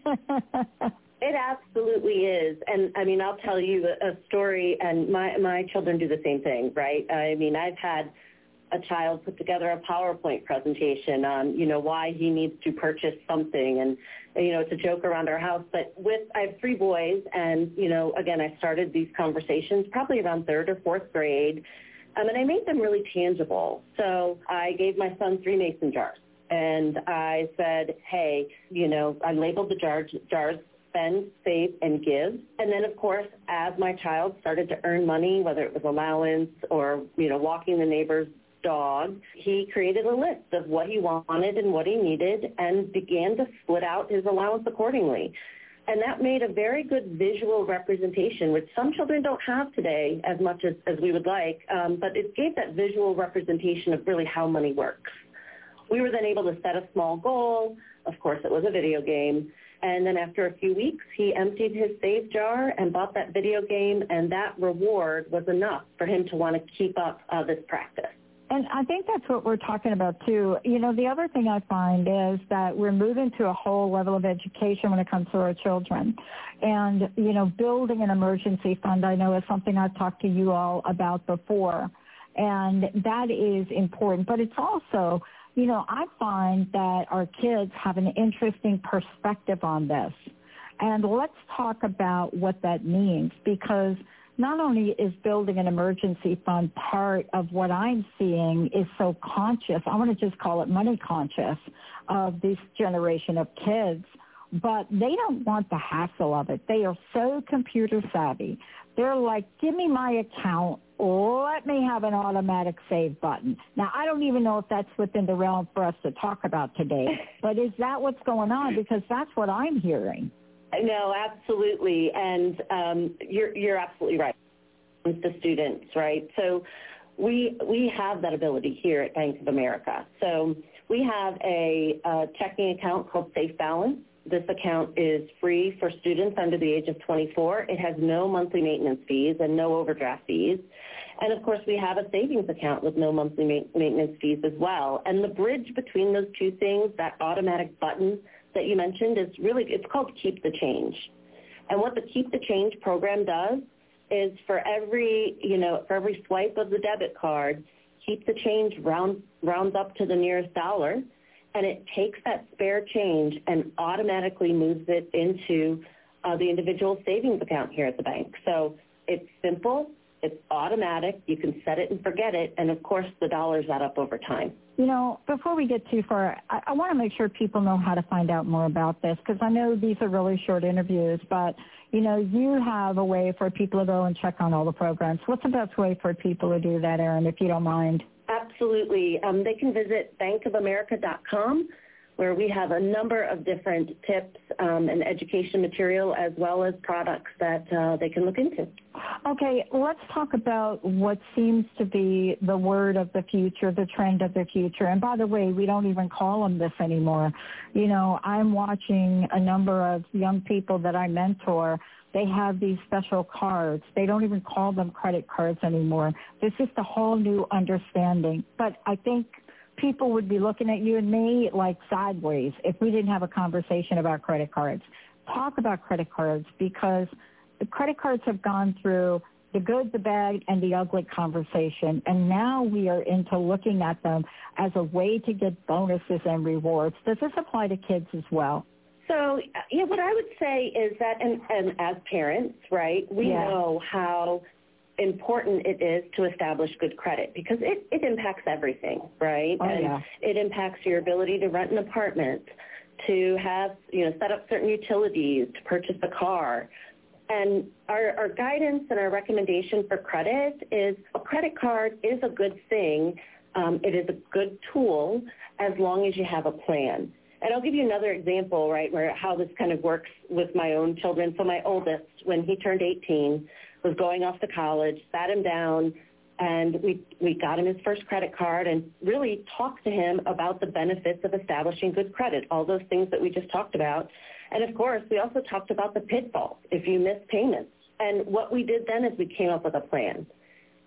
It absolutely is. And I mean, I'll tell you a, a story, and my, my children do the same thing, right? I mean, I've had a child put together a PowerPoint presentation on, you know, why he needs to purchase something. And, you know, it's a joke around our house. But with, I have three boys, and, you know, again, I started these conversations probably around third or fourth grade. Um, and I made them really tangible. So I gave my son three mason jars. And I said, hey, you know, I labeled the jars, jars spend, save, and give. And then, of course, as my child started to earn money, whether it was allowance or, you know, walking the neighbor's dog, he created a list of what he wanted and what he needed and began to split out his allowance accordingly. And that made a very good visual representation, which some children don't have today as much as, as we would like, um, but it gave that visual representation of really how money works. We were then able to set a small goal. Of course, it was a video game. And then after a few weeks, he emptied his save jar and bought that video game, and that reward was enough for him to want to keep up uh, this practice. And I think that's what we're talking about, too. You know, the other thing I find is that we're moving to a whole level of education when it comes to our children. And, you know, building an emergency fund, I know, is something I've talked to you all about before. And that is important. But it's also, you know, I find that our kids have an interesting perspective on this. And let's talk about what that means, because not only is building an emergency fund part of what I'm seeing is so conscious, I want to just call it money conscious, of this generation of kids, but they don't want the hassle of it. They are so computer savvy. They're like, give me my account, let me have an automatic save button. Now, I don't even know if that's within the realm for us to talk about today, but is that what's going on? Because that's what I'm hearing. No, absolutely, and um, you're you're absolutely right. The students, right? So we we have that ability here at Bank of America. So we have a, a checking account called Safe Balance. This account is free for students under the age of twenty-four. It has no monthly maintenance fees and no overdraft fees. And, of course, we have a savings account with no monthly ma- maintenance fees as well. And the bridge between those two things, that automatic button that you mentioned, is really, it's called Keep the Change. And what the Keep the Change program does is for every, you know, for every swipe of the debit card, Keep the Change round, rounds up to the nearest dollar, and it takes that spare change and automatically moves it into uh, the individual savings account here at the bank. So it's simple, it's automatic, you can set it and forget it, and of course the dollars add up over time. You know, before we get too far, I, I want to make sure people know how to find out more about this, because I know these are really short interviews, but, you know, you have a way for people to go and check on all the programs. What's the best way for people to do that, Erin, if you don't mind? Absolutely. Um, they can visit bank of america dot com, where we have a number of different tips um, and education material, as well as products that uh, they can look into. Okay, let's talk about what seems to be the word of the future, the trend of the future. And by the way, we don't even call them this anymore. You know, I'm watching a number of young people that I mentor. They have these special cards. They don't even call them credit cards anymore. There's just a whole new understanding. But I think people would be looking at you and me like sideways if we didn't have a conversation about credit cards. Talk about credit cards, because the credit cards have gone through the good, the bad, and the ugly conversation, and now we are into looking at them as a way to get bonuses and rewards. Does this apply to kids as well? So, yeah, what I would say is that, and, and as parents, right, we yeah. know how important it is to establish good credit, because it, it impacts everything, right? Oh, and yeah. It impacts your ability to rent an apartment, to have, you know, set up certain utilities, to purchase a car. And our, our guidance and our recommendation for credit is a credit card is a good thing. Um, it is a good tool as long as you have a plan. And I'll give you another example, right, where how this kind of works with my own children. So my oldest, when he turned eighteen, was going off to college, sat him down, and we, we got him his first credit card and really talked to him about the benefits of establishing good credit, all those things that we just talked about. And, of course, we also talked about the pitfalls if you miss payments. And what we did then is we came up with a plan.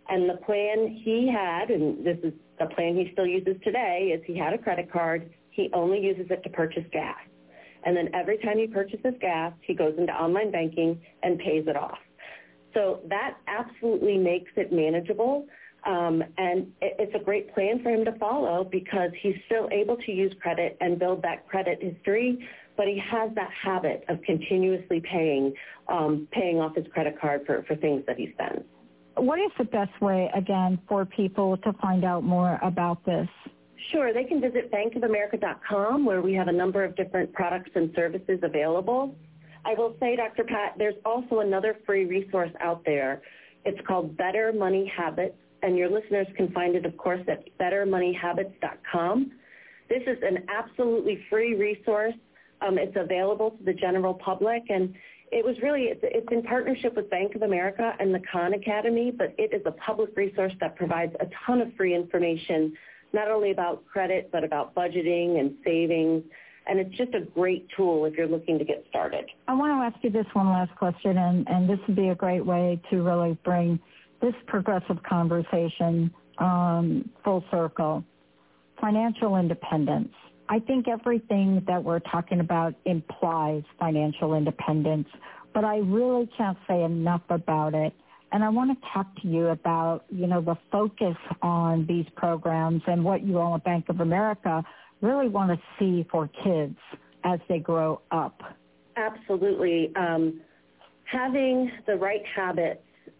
And the plan he had, and this is the plan he still uses today, is he had a credit card. He only uses it to purchase gas. And then every time he purchases gas, he goes into online banking and pays it off. So that absolutely makes it manageable. Um, and it, it's a great plan for him to follow because he's still able to use credit and build that credit history, but he has that habit of continuously paying, um, paying off his credit card for, for things that he spends. What is the best way, again, for people to find out more about this? Sure. They can visit bank of america dot com, where we have a number of different products and services available. I will say, Doctor Pat, there's also another free resource out there. It's called Better Money Habits, and your listeners can find it, of course, at better money habits dot com. This is an absolutely free resource. Um, it's available to the general public, and it was really, it's, it's in partnership with Bank of America and the Khan Academy, but it is a public resource that provides a ton of free information, not only about credit, but about budgeting and savings. And it's just a great tool if you're looking to get started. I want to ask you this one last question, and, and this would be a great way to really bring this progressive conversation um, full circle. Financial independence. I think everything that we're talking about implies financial independence, but I really can't say enough about it. And I want to talk to you about, you know, the focus on these programs and what you all at Bank of America really want to see for kids as they grow up. Absolutely. Um, having the right habits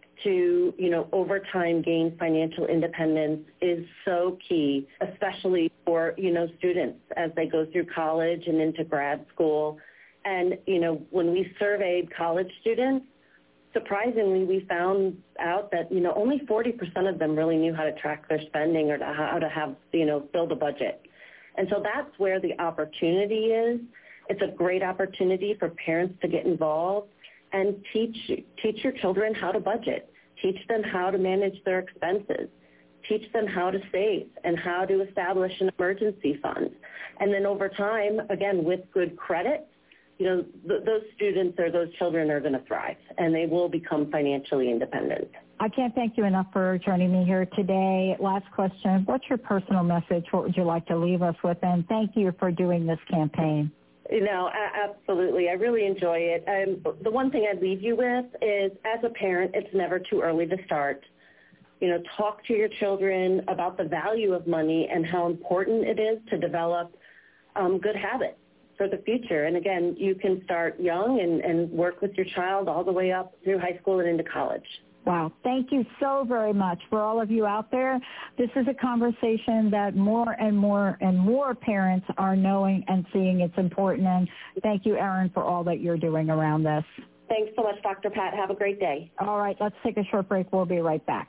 to, you know, over time gain financial independence is so key, especially for, you know, students as they go through college and into grad school. And, you know, when we surveyed college students, surprisingly, we found out that, you know, only forty percent of them really knew how to track their spending or to how to have, you know, build a budget. And so that's where the opportunity is. It's a great opportunity for parents to get involved and teach teach your children how to budget. Teach them how to manage their expenses. Teach them how to save and how to establish an emergency fund. And then over time, again, with good credit, you know, th- those students or those children are going to thrive, and they will become financially independent. I can't thank you enough for joining me here today. Last question, what's your personal message? What would you like to leave us with? And thank you for doing this campaign. You know, absolutely. I really enjoy it. Um, the one thing I'd leave you with is, as a parent, it's never too early to start. You know, talk to your children about the value of money and how important it is to develop um, good habits for the future. And again, you can start young and, and work with your child all the way up through high school and into college. Wow. Thank you so very much for all of you out there. This is a conversation that more and more and more parents are knowing and seeing it's important. And thank you, Erin, for all that you're doing around this. Thanks so much, Doctor Pat. Have a great day. All right. Let's take a short break. We'll be right back.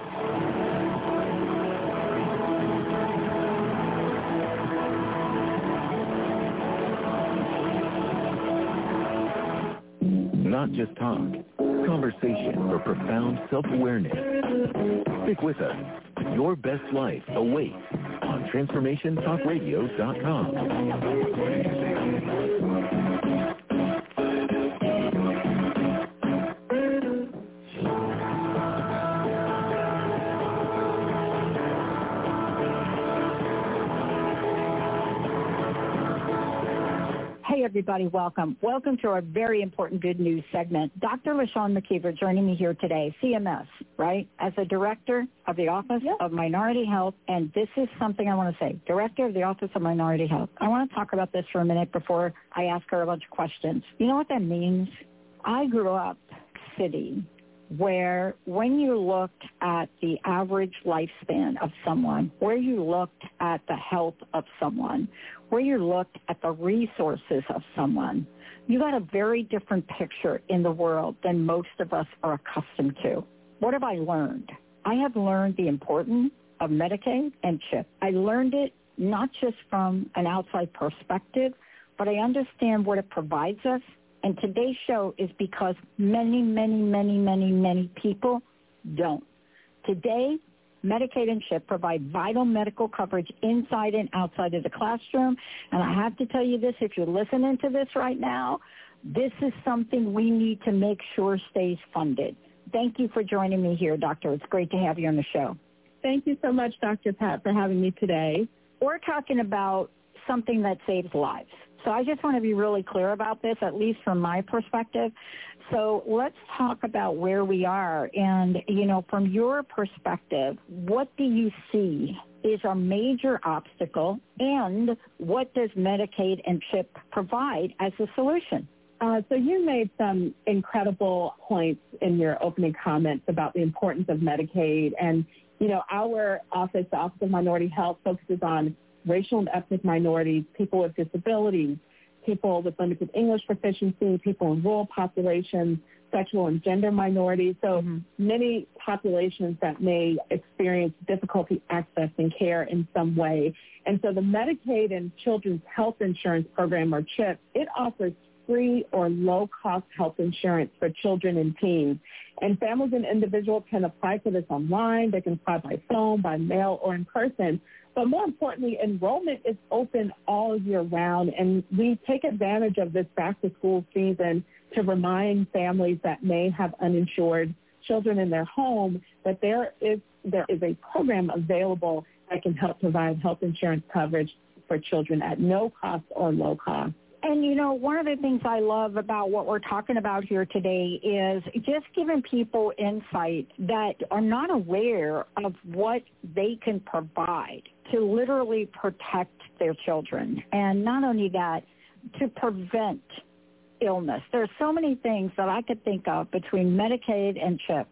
Not just talk, conversation for profound self-awareness. Stick with us. Your best life awaits on transformation talk radio dot com. Hey, everybody, welcome. Welcome to our very important good news segment. Doctor LaShawn McKeever joining me here today, C M S, right, as a director of the Office yep. of Minority Health. And this is something I want to say, director of the Office of Minority Health. I want to talk about this for a minute before I ask her a bunch of questions. You know what that means? I grew up in a city where when you looked at the average lifespan of someone, where you looked at the health of someone, where you looked at the resources of someone, you got a very different picture in the world than most of us are accustomed to. What have I learned? I have learned the importance of Medicaid and CHIP. I learned it not just from an outside perspective, but I understand what it provides us. And today's show is because many, many, many, many, many people don't. Today, Medicaid and CHIP provide vital medical coverage inside and outside of the classroom. And I have to tell you this, if you're listening to this right now, this is something we need to make sure stays funded. thank you for joining me here, Doctor. It's great to have you on the show. Thank you so much, Doctor Pat, for having me today. We're talking about something that saves lives. So I just want to be really clear about this, at least from my perspective. So let's talk about where we are. And, you know, from your perspective, what do you see is a major obstacle, and what does Medicaid and CHIP provide as a solution? Uh, so you made some incredible points in your opening comments about the importance of Medicaid. And, you know, our office, the Office of Minority Health, focuses on racial and ethnic minorities, people with disabilities, people with limited English proficiency, people in rural populations, sexual and gender minorities. So mm-hmm. many populations that may experience difficulty accessing care in some way. And so the Medicaid and Children's Health Insurance Program, or CHIP, it offers free or low-cost health insurance for children and teens. And families and individuals can apply for this online. They can apply by phone, by mail, or in person. But more importantly, enrollment is open all year round, and we take advantage of this back-to-school season to remind families that may have uninsured children in their home that there is there is a program available that can help provide health insurance coverage for children at no cost or low cost. And, you know, one of the things I love about what we're talking about here today is just giving people insight that are not aware of what they can provide to literally protect their children. And not only that, to prevent illness. There's so many things that I could think of between Medicaid and CHIP,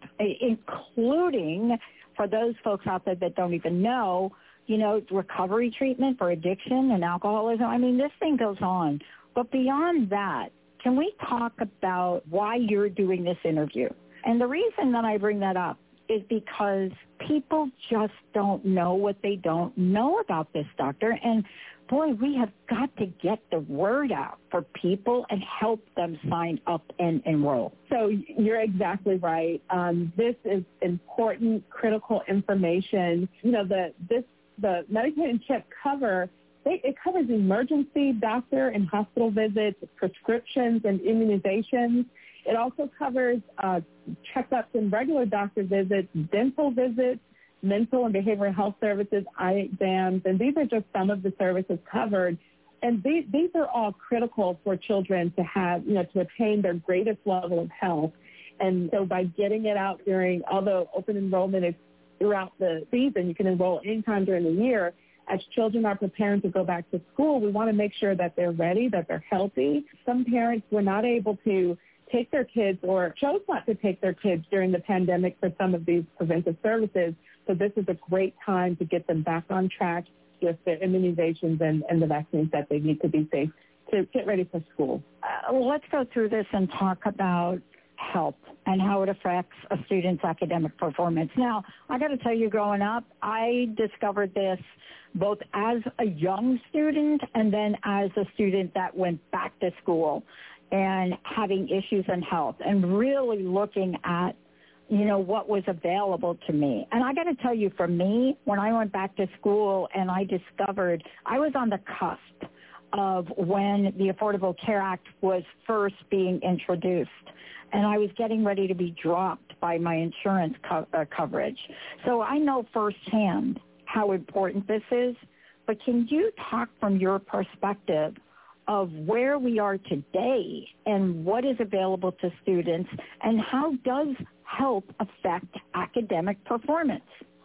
including, for those folks out there that don't even know, you know, recovery treatment for addiction and alcoholism. I mean, this thing goes on. But beyond that, can we talk about why you're doing this interview? And the reason that I bring that up is because people just don't know what they don't know about this, doctor. And, boy, we have got to get the word out for people and help them sign up and enroll. So you're exactly right. Um, this is important, critical information. You know, the this the Medicaid and CHIP cover, they, it covers emergency doctor and hospital visits, prescriptions and immunizations. It also covers uh, checkups and regular doctor visits, dental visits, mental and behavioral health services, eye exams, and these are just some of the services covered. And these, these are all critical for children to have, you know, to attain their greatest level of health. And so by getting it out during, although open enrollment is throughout the season, you can enroll anytime during the year. As children are preparing to go back to school, we want to make sure that they're ready, that they're healthy. Some parents were not able to take their kids or chose not to take their kids during the pandemic for some of these preventive services. So this is a great time to get them back on track with their immunizations and, and the vaccines that they need to be safe to get ready for school. Uh, let's go through this and talk about health and how it affects a student's academic performance. Now, I got to tell you, growing up, I discovered this both as a young student and then as a student that went back to school and having issues in health and really looking at, you know, what was available to me. And I got to tell you, for me, when I went back to school and I discovered I was on the cusp of when the Affordable Care Act was first being introduced, and I was getting ready to be dropped by my insurance co- uh, coverage. So I know firsthand how important this is, but can you talk from your perspective of where we are today and what is available to students, and how does health affect academic performance?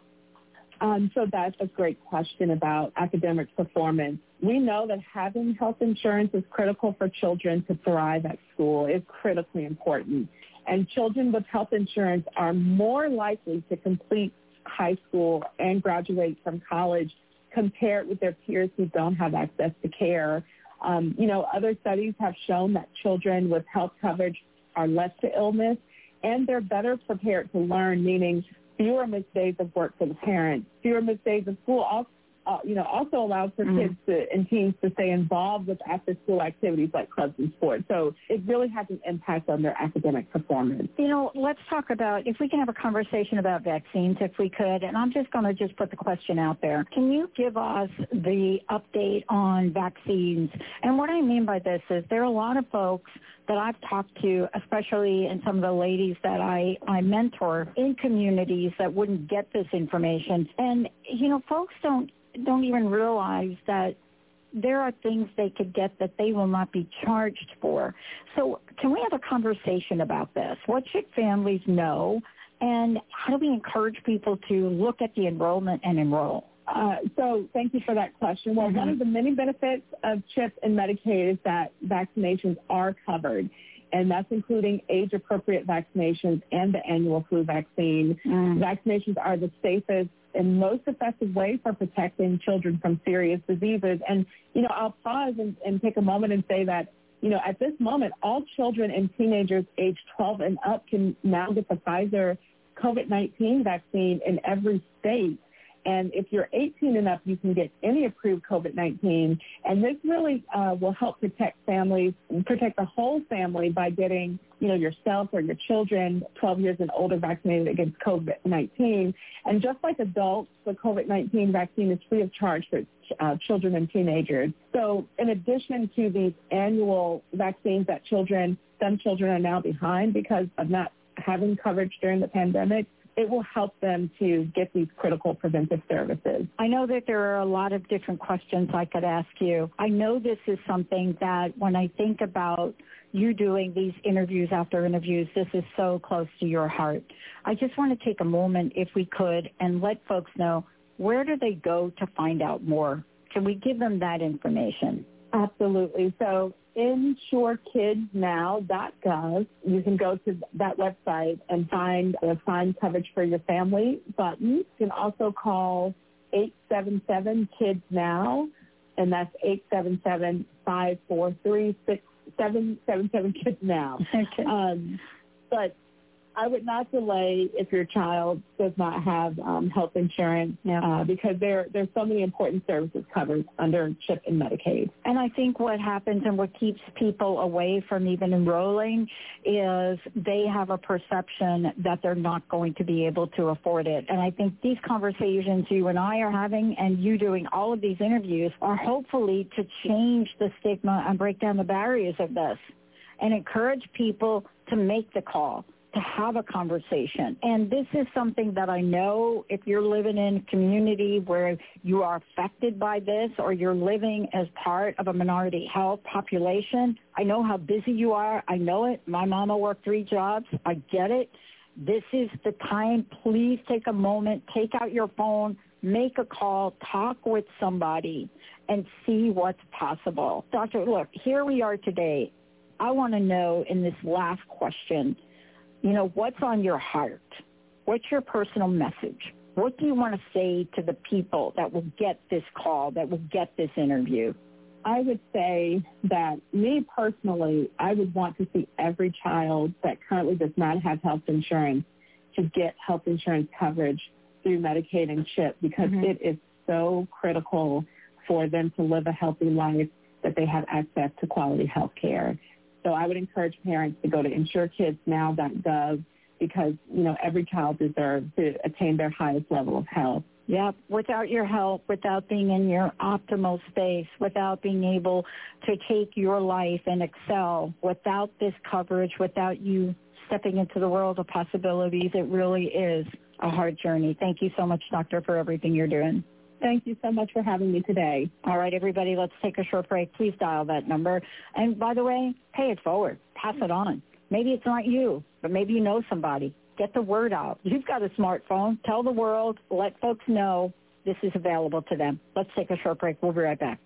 Um, so that's a great question about academic performance. We know that having health insurance is critical for children to thrive at school. It's critically important. And children with health insurance are more likely to complete high school and graduate from college compared with their peers who don't have access to care. Um, you know, other studies have shown that children with health coverage are less to illness, and they're better prepared to learn, meaning fewer missed days of work for the parents, fewer missed days of school. Also, uh, you know, also allows for mm-hmm. kids to, and teens to stay involved with after-school activities like clubs and sports. So it really has an impact on their academic performance. You know, let's talk about, if we can have a conversation about vaccines, if we could, and I'm just going to just put the question out there. Can you give us the update on vaccines? And what I mean by this is there are a lot of folks that I've talked to, especially in some of the ladies that I, I mentor in communities that wouldn't get this information. And, you know, folks don't don't even realize that there are things they could get that they will not be charged for. So can we have a conversation about this? What should families know? And how do we encourage people to look at the enrollment and enroll? Uh, so thank you for that question. Well, mm-hmm. one of the many benefits of CHIP and Medicaid is that vaccinations are covered, and that's including age-appropriate vaccinations and the annual flu vaccine. Mm. Vaccinations are the safest and most effective way for protecting children from serious diseases. And, you know, I'll pause and, and take a moment and say that, you know, at this moment, all children and teenagers age twelve and up can now get the Pfizer COVID nineteen vaccine in every state. And if you're eighteen and up, you can get any approved COVID nineteen. And this really uh, will help protect families, protect the whole family by getting, you know, yourself or your children twelve years and older vaccinated against COVID nineteen. And just like adults, the COVID nineteen vaccine is free of charge for uh, children and teenagers. So in addition to these annual vaccines that children, some children are now behind because of not having coverage during the pandemic, it will help them to get these critical preventive services. I know that there are a lot of different questions I could ask you. I know this is something that when I think about you doing these interviews after interviews, this is so close to your heart. I just want to take a moment, if we could, and let folks know, where do they go to find out more? Can we give them that information? Absolutely. So insure kids now dot gov. You can go to that website and find the Find Coverage for Your Family button. You can also call eight seven seven kids now, and that's eight seven seven, five four three, six seven seven seven kids now. Okay. Um, but I would not delay if your child does not have um, health insurance yeah. uh, because there there's so many important services covered under CHIP and Medicaid. And I think what happens and what keeps people away from even enrolling is they have a perception that they're not going to be able to afford it. And I think these conversations you and I are having and you doing all of these interviews are hopefully to change the stigma and break down the barriers of this and encourage people to make the call, to have a conversation. And this is something that I know if you're living in a community where you are affected by this or you're living as part of a minority health population, I know how busy you are. I know it. My mama worked three jobs. I get it. This is the time. Please take a moment, take out your phone, make a call, talk with somebody, and see what's possible. Doctor, look, here we are today. I want to know in this last question, you know, what's on your heart? What's your personal message? What do you want to say to the people that will get this call, that will get this interview? I would say that me personally, I would want to see every child that currently does not have health insurance to get health insurance coverage through Medicaid and CHIP because mm-hmm. it is so critical for them to live a healthy life that they have access to quality health care. So I would encourage parents to go to insure kids now dot gov because, you know, every child deserves to attain their highest level of health. Yep. Without your help, without being in your optimal space, without being able to take your life and excel, without this coverage, without you stepping into the world of possibilities, it really is a hard journey. Thank you so much, Doctor, for everything you're doing. Thank you so much for having me today. All right, everybody, let's take a short break. Please dial that number. And by the way, pay it forward. Pass it on. Maybe it's not you, but maybe you know somebody. Get the word out. You've got a smartphone. Tell the world. Let folks know this is available to them. Let's take a short break. We'll be right back.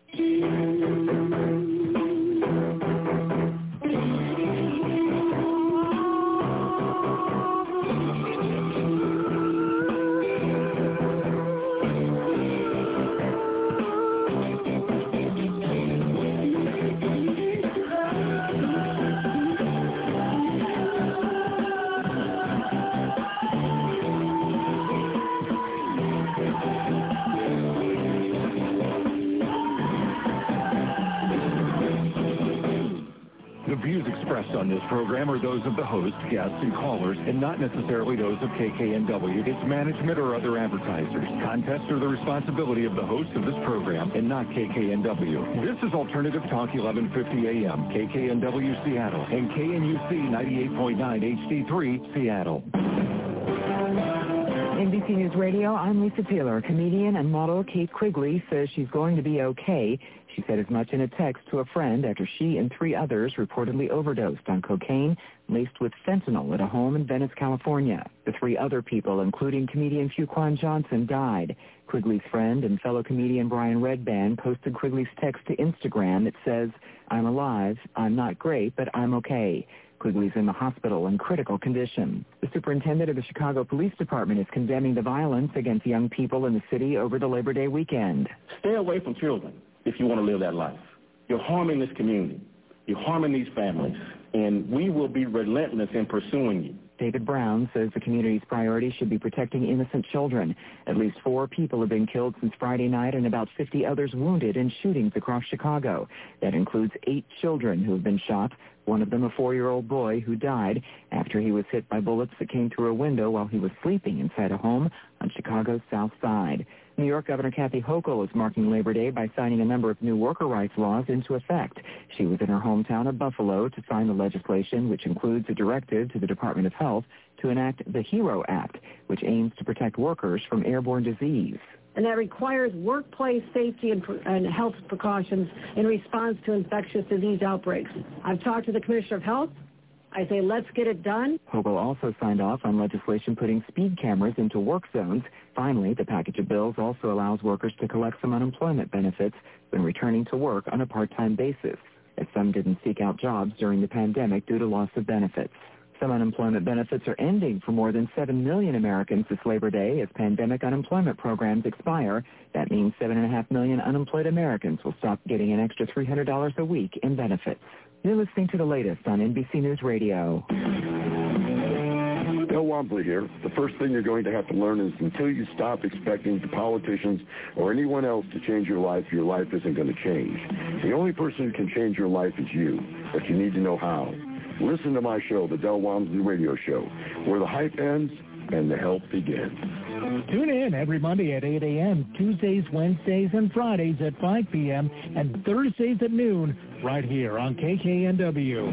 views expressed on this program are those of the host, guests, and callers, and not necessarily those of K K N W, its management, or other advertisers. Contests are the responsibility of the host of this program and not K K N W. This is Alternative Talk eleven fifty A M, K K N W Seattle, and K N U C ninety-eight point nine H D three Seattle. N B C News Radio, I'm Lisa Taylor. Comedian and model Kate Quigley says she's going to be okay. She said as much in a text to a friend after she and three others reportedly overdosed on cocaine laced with fentanyl at a home in Venice, California. The three other people, including comedian Fuquan Johnson, died. Quigley's friend and fellow comedian Brian Redband posted Quigley's text to Instagram that says, "I'm alive, I'm not great, but I'm okay." Quigley's in the hospital in critical condition. The superintendent of the Chicago Police Department is condemning the violence against young people in the city over the Labor Day weekend. Stay away from children if you want to live that life. You're harming this community. You're harming these families. And we will be relentless in pursuing you. David Brown says the community's priority should be protecting innocent children. At least four people have been killed since Friday night and about fifty others wounded in shootings across Chicago. That includes eight children who have been shot, one of them a four-year-old boy who died after he was hit by bullets that came through a window while he was sleeping inside a home on Chicago's South Side. New York Governor Kathy Hochul is marking Labor Day by signing a number of new worker rights laws into effect. She was in her hometown of Buffalo to sign the legislation, which includes a directive to the Department of Health to enact the HERO Act, which aims to protect workers from airborne disease. And that requires workplace safety and, and health precautions in response to infectious disease outbreaks. I've talked to the Commissioner of Health. I say, let's get it done. Hochul also signed off on legislation putting speed cameras into work zones. Finally, the package of bills also allows workers to collect some unemployment benefits when returning to work on a part-time basis, as some didn't seek out jobs during the pandemic due to loss of benefits. Some unemployment benefits are ending for more than seven million Americans this Labor Day as pandemic unemployment programs expire. That means seven point five million unemployed Americans will stop getting an extra three hundred dollars a week in benefits. You're listening to the latest on N B C News Radio. Bill Wamsley here. The first thing you're going to have to learn is until you stop expecting the politicians or anyone else to change your life, your life isn't going to change. The only person who can change your life is you, but you need to know how. Listen to my show, The Del Wamsley Radio Show, where the hype ends and the help begins. Tune in every Monday at eight a.m., Tuesdays, Wednesdays, and Fridays at five p.m., and Thursdays at noon, right here on K K N W.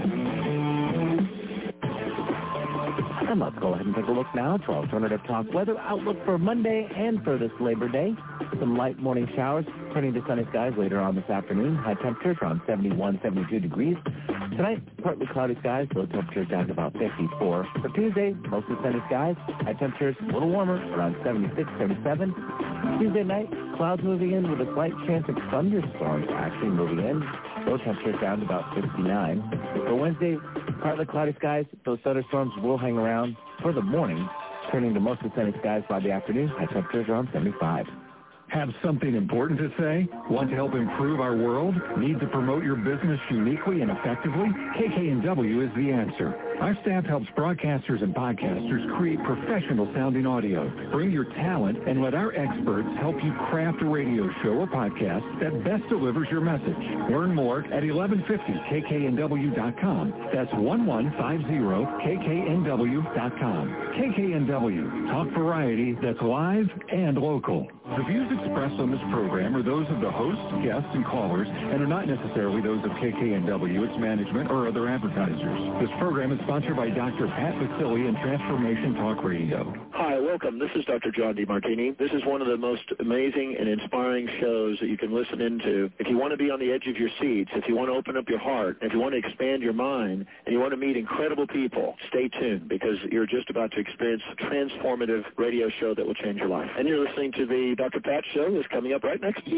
And let's go ahead and take a look now to Alternative Talk weather outlook for Monday and for this Labor Day. Some light morning showers turning to sunny skies later on this afternoon. High temperatures around seventy-one, seventy-two degrees. Tonight, partly cloudy skies, low temperatures down to about fifty-four. For Tuesday, mostly sunny skies. High temperatures a little warmer, around seventy-six, seventy-seven. Tuesday night, clouds moving in with a slight chance of thunderstorms actually moving in. Low temperatures down to about fifty-nine. For Wednesday, partly cloudy skies. Those thunderstorms will hang around for the morning, turning to mostly sunny skies by the afternoon. High temperatures around seventy-five. Have something important to say? Want to help improve our world? Need to promote your business uniquely and effectively? K K N W is the answer. Our staff helps broadcasters and podcasters create professional-sounding audio. Bring your talent and let our experts help you craft a radio show or podcast that best delivers your message. Learn more at eleven fifty K K N W dot com. That's eleven fifty K K N W dot com. K K N W, talk variety that's live and local. The views expressed on this program are those of the hosts, guests, and callers, and are not necessarily those of K K N W, its management, or other advertisers. This program is sponsored by Doctor Pat Vasili and Transformation Talk Radio. Hi, welcome. This is Doctor John DeMartini. This is one of the most amazing and inspiring shows that you can listen into. If you want to be on the edge of your seats, if you want to open up your heart, if you want to expand your mind, and you want to meet incredible people, stay tuned because you're just about to experience a transformative radio show that will change your life. And you're listening to the Doctor Pat Show that's coming up right next.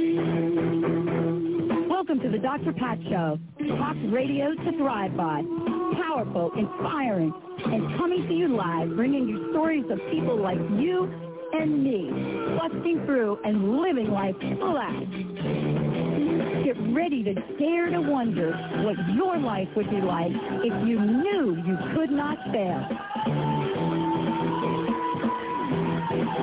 Welcome to the Doctor Pat Show. Talk radio to thrive by. Powerful, inspiring, and coming to you live, bringing you stories of people like you and me, busting through and living life full out. Get ready to dare to wonder what your life would be like if you knew you could not fail.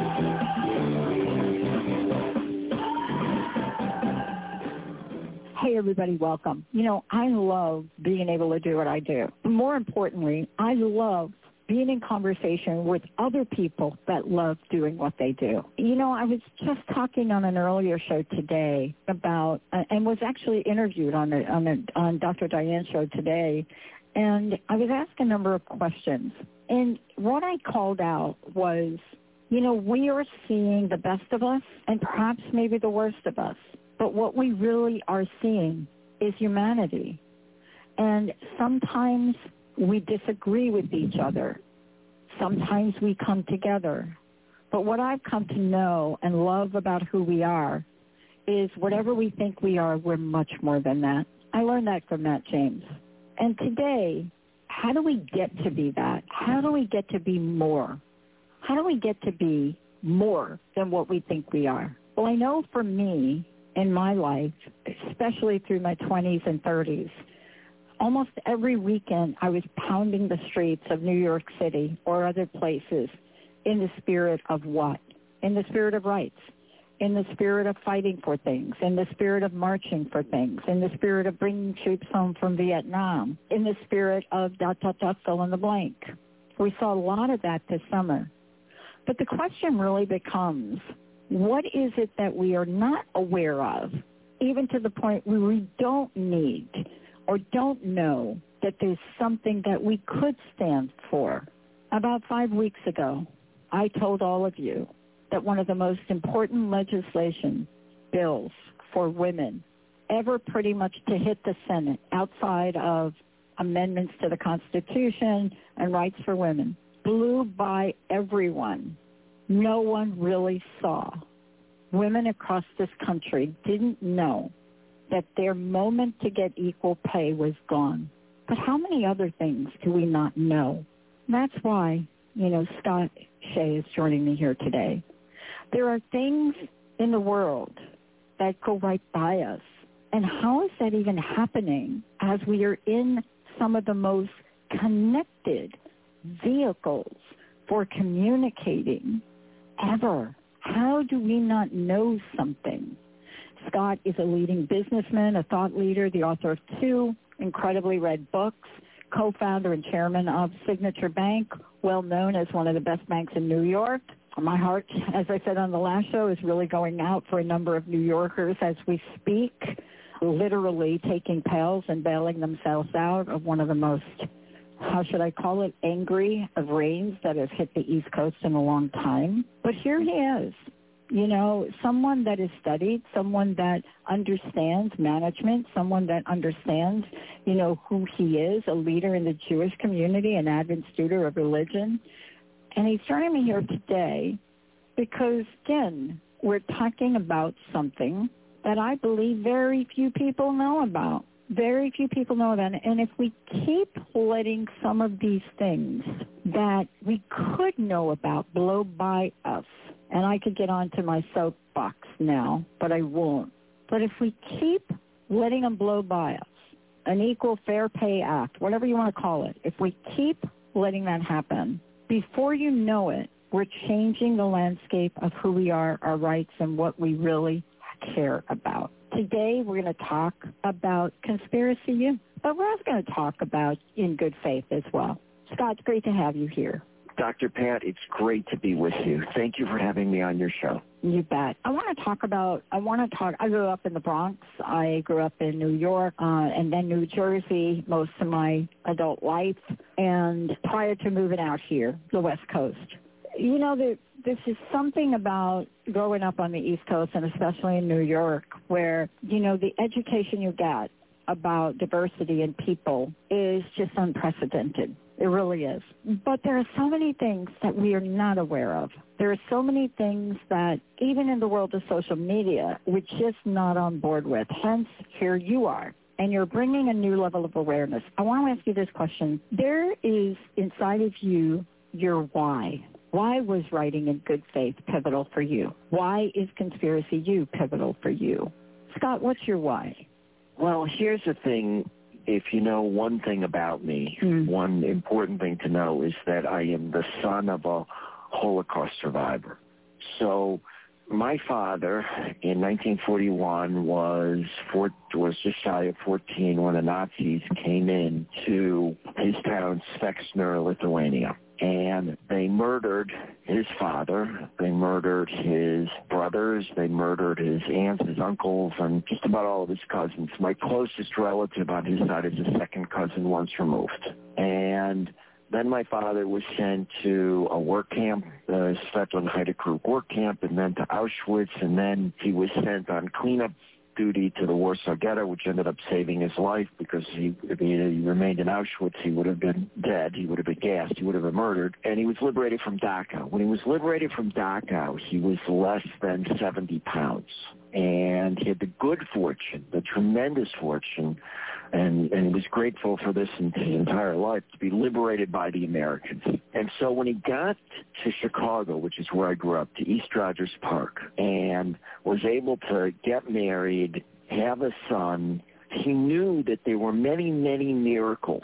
Hey everybody. Welcome. You know, I love being able to do what I do. More importantly, I love being in conversation with other people that love doing what they do. You know, I was just talking on an earlier show today about, uh, and was actually interviewed on a, on, a, on Doctor Diane's show today, and I was asked a number of questions. And what I called out was, you know, we are seeing the best of us and perhaps maybe the worst of us. But what we really are seeing is humanity. And sometimes we disagree with each other. Sometimes we come together. But what I've come to know and love about who we are is whatever we think we are, we're much more than that. I learned that from Matt James. And today, how do we get to be that? How do we get to be more? How do we get to be more than what we think we are? Well, I know for me, in my life, especially through my twenties and thirties, almost every weekend I was pounding the streets of New York City or other places in the spirit of what? In the spirit of rights, in the spirit of fighting for things, in the spirit of marching for things, in the spirit of bringing troops home from Vietnam, in the spirit of dot, dot, dot, fill in the blank. We saw a lot of that this summer. But the question really becomes, what is it that we are not aware of, even to the point where we don't need or don't know that there's something that we could stand for? About five weeks ago, I told all of you that one of the most important legislation bills for women ever pretty much to hit the Senate outside of amendments to the Constitution and rights for women blew by everyone. No one really saw. Women across this country didn't know that their moment to get equal pay was gone. But how many other things do we not know? And that's why, you know, Scott Shea is joining me here today. There are things in the world that go right by us. And how is that even happening as we are in some of the most connected vehicles for communicating ever? How do we not know something? Scott is a leading businessman, a thought leader, the author of two incredibly read books, co-founder and chairman of Signature Bank, well known as one of the best banks in New York. My heart, as I said on the last show, is really going out for a number of New Yorkers as we speak, literally taking pails and bailing themselves out of one of the most, how should I call it, angry of rains that have hit the East Coast in a long time. But here he is, you know, someone that is studied, someone that understands management, someone that understands, you know, who he is, a leader in the Jewish community, an avid student of religion. And he's joining me here today because, again, we're talking about something that I believe very few people know about. Very few people know that. And if we keep letting some of these things that we could know about blow by us, and I could get onto my soapbox now, but I won't. But if we keep letting them blow by us, an Equal Fair Pay Act, whatever you want to call it, if we keep letting that happen, before you know it, we're changing the landscape of who we are, our rights, and what we really care about. Today, we're going to talk about Conspiracy U, but we're also going to talk about In Good Faith as well. Scott, it's great to have you here. Doctor Pat, it's great to be with you. Thank you for having me on your show. You bet. I want to talk about, I want to talk, I grew up in the Bronx. I grew up in New York uh, and then New Jersey most of my adult life, and prior to moving out here, the West Coast. You know, the, this is something about growing up on the East Coast, and especially in New York, where, you know, the education you get about diversity in people is just unprecedented. It really is. But there are so many things that we are not aware of. There are so many things that, even in the world of social media, we're just not on board with. Hence, here you are, and you're bringing a new level of awareness. I want to ask you this question. There is inside of you your why. Why was writing In Good Faith pivotal for you? Why is Conspiracy U pivotal for you? Scott, what's your why? Well, here's the thing. If you know one thing about me, mm. one important thing to know is that I am the son of a Holocaust survivor. So my father in nineteen forty-one was four, was just shy of fourteen when the Nazis came in to his town, Svečna, Lithuania. And they murdered his father, they murdered his brothers, they murdered his aunts, his uncles, and just about all of his cousins. My closest relative on his side is a second cousin once removed. And then my father was sent to a work camp, the Svetlin Heidekrug work camp, and then to Auschwitz, and then he was sent on cleanup duty to the Warsaw Ghetto, which ended up saving his life because he, if he, he remained in Auschwitz, he would have been dead, he would have been gassed, he would have been murdered, and he was liberated from Dachau. When he was liberated from Dachau, he was less than seventy pounds, and he had the good fortune, the tremendous fortune, and, and he was grateful for this in his entire life, to be liberated by the Americans. And so when he got to Chicago, which is where I grew up, to East Rogers Park, and was able to get married, have a son, he knew that there were many, many miracles,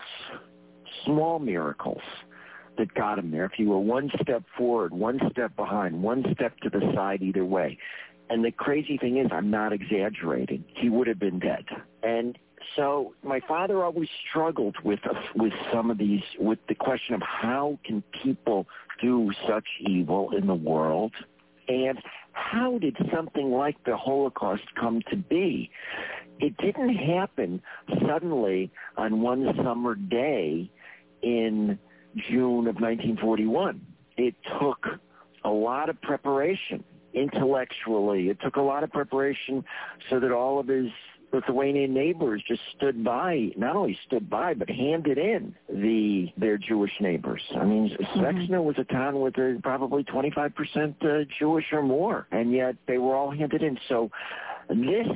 small miracles, that got him there. If you were one step forward, one step behind, one step to the side, either way. And the crazy thing is, I'm not exaggerating, he would have been dead. And so my father always struggled with uh, with some of these, with the question of how can people do such evil in the world, and how did something like the Holocaust come to be? It didn't happen suddenly on one summer day in June of nineteen forty-one. It took a lot of preparation intellectually. It took a lot of preparation so that all of his Lithuanian neighbors just stood by, not only stood by, but handed in the their Jewish neighbors. I mean, Svečna mm-hmm. was a town with a, probably twenty-five percent uh, Jewish or more, and yet they were all handed in. So this,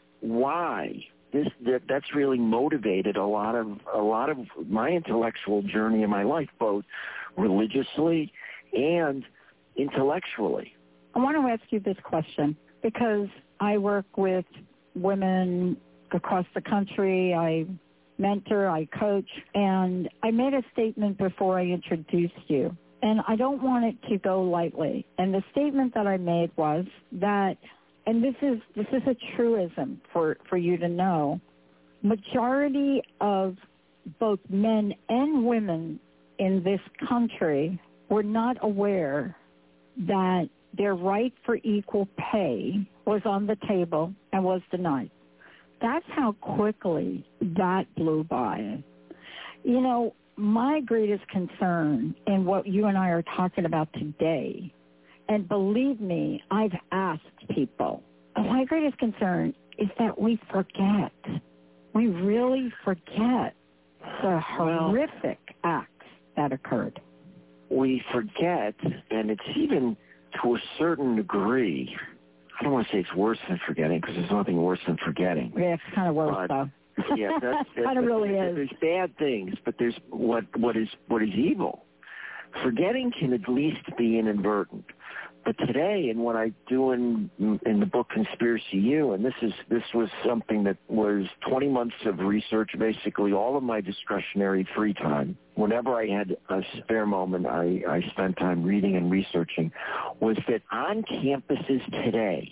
why? This that that's really motivated a lot of a lot of my intellectual journey in my life, both religiously and intellectually. I want to ask you this question because I work with women across the country. I mentor, I coach, and I made a statement before I introduced you, and I don't want it to go lightly. And the statement that I made was that, and this is this is a truism for, for you to know, majority of both men and women in this country were not aware that their right for equal pay was on the table and was denied. That's how quickly that blew by. You know, my greatest concern in what you and I are talking about today, and believe me, I've asked people, my greatest concern is that we forget. We really forget the horrific well, acts that occurred. We forget, and it's even to a certain degree, I don't want to say it's worse than forgetting because there's nothing worse than forgetting. Yeah, it's kind of worse, but, though. Yeah, that's, that's kind of really there's, is. There's bad things, but there's what what is what is evil. Forgetting can at least be inadvertent. But today, and what I do in in the book Conspiracy U, and this is this was something that was twenty months of research, basically all of my discretionary free time. Whenever I had a spare moment, I, I spent time reading and researching, was that on campuses today,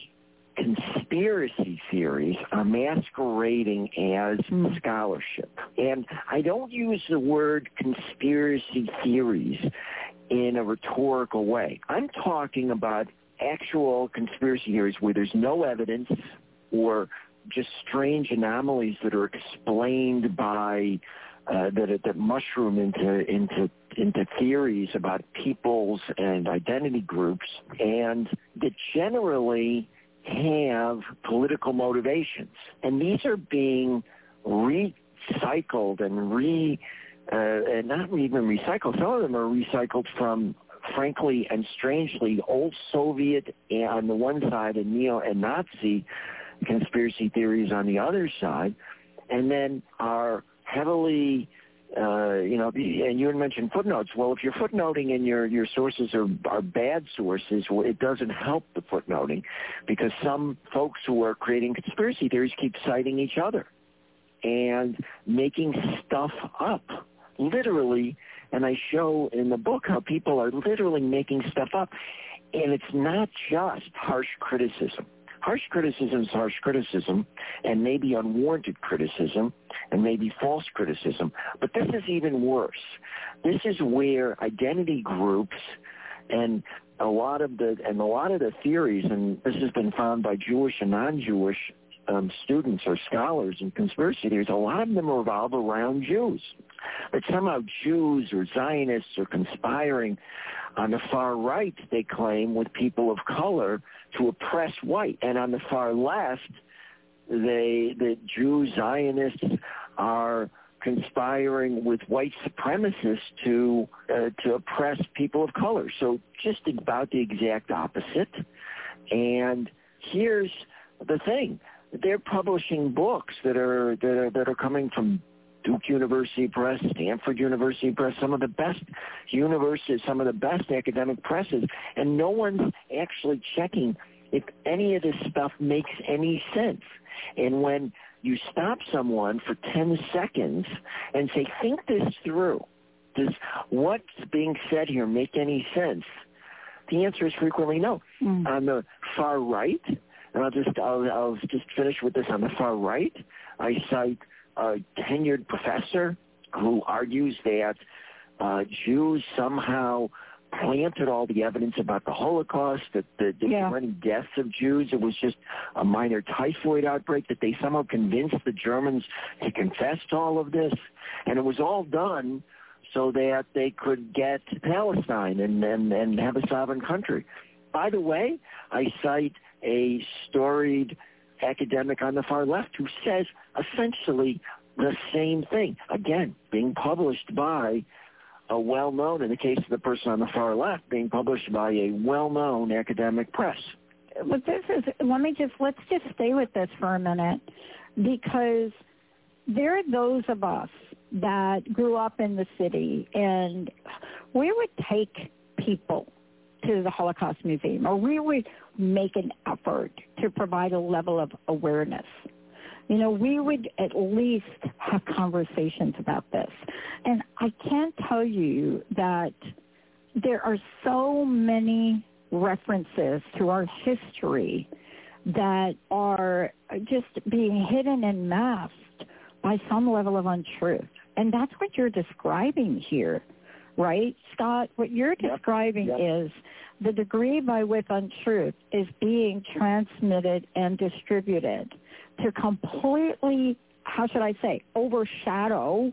conspiracy theories are masquerading as mm. scholarship. And I don't use the word conspiracy theories in a rhetorical way. I'm talking about actual conspiracy theories where there's no evidence or just strange anomalies that are explained by uh, that that mushroom into into into theories about peoples and identity groups, and that generally have political motivations. And these are being recycled and re Uh, and not even recycled. Some of them are recycled from, frankly and strangely, old Soviet on the one side and neo and Nazi conspiracy theories on the other side, and then are heavily, uh, you know, and you had mentioned footnotes. Well, if you're footnoting and your, your sources are, are bad sources, well, it doesn't help the footnoting because some folks who are creating conspiracy theories keep citing each other and making stuff up. Literally, and I show in the book how people are literally making stuff up. And it's not just harsh criticism. Harsh criticism is harsh criticism, and maybe unwarranted criticism, and maybe false criticism. But this is even worse. This is where identity groups and a lot of the and a lot of the theories, and this has been found by Jewish and non-Jewish um, students or scholars in conspiracy theories, a lot of them revolve around Jews. That somehow Jews or Zionists are conspiring on the far right, they claim, with people of color to oppress white. And on the far left, they, the Jews, Zionists are conspiring with white supremacists to uh, to oppress people of color. So just about the exact opposite. And here's the thing. They're publishing books that are that are, that are coming from Duke University Press, Stanford University Press, some of the best universities, some of the best academic presses, and no one's actually checking if any of this stuff makes any sense. And when you stop someone for ten seconds and say, think this through, does what's being said here make any sense? The answer is frequently no. Mm. On the far right, and I'll just I'll, I'll just finish with this. On the far right, I cite a tenured professor who argues that uh, Jews somehow planted all the evidence about the Holocaust, that the, there yeah. weren't any deaths of Jews. It was just a minor typhoid outbreak, that they somehow convinced the Germans to confess to all of this. And it was all done so that they could get Palestine and, and, and have a sovereign country. By the way, I cite a storied academic on the far left who says essentially the same thing. Again, being published by a well-known, in the case of the person on the far left, being published by a well-known academic press. But this is, let me just, let's just stay with this for a minute, because there are those of us that grew up in the city, and we would take people to the Holocaust Museum, or we would make an effort to provide a level of awareness. You know, we would at least have conversations about this. And I can't tell you that there are so many references to our history that are just being hidden and masked by some level of untruth. And that's what you're describing here, right, Scott? What you're describing yep. Yep. is the degree by which untruth is being transmitted and distributed to completely, how should I say, overshadow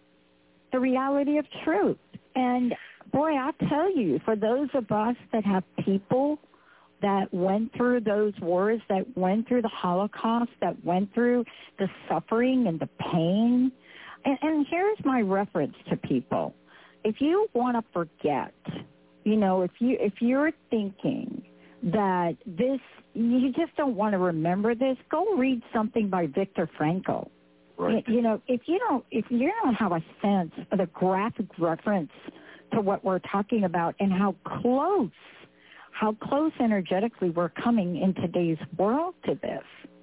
the reality of truth. And boy, I'll tell you, for those of us that have people that went through those wars, that went through the Holocaust, that went through the suffering and the pain, and, and here's my reference to people. If you want to forget, you know, if you if you're thinking that this, you just don't want to remember this, go read something by Viktor Frankl. Right. You, you know, if you don't if you don't have a sense of the graphic reference to what we're talking about and how close, how close energetically we're coming in today's world to this,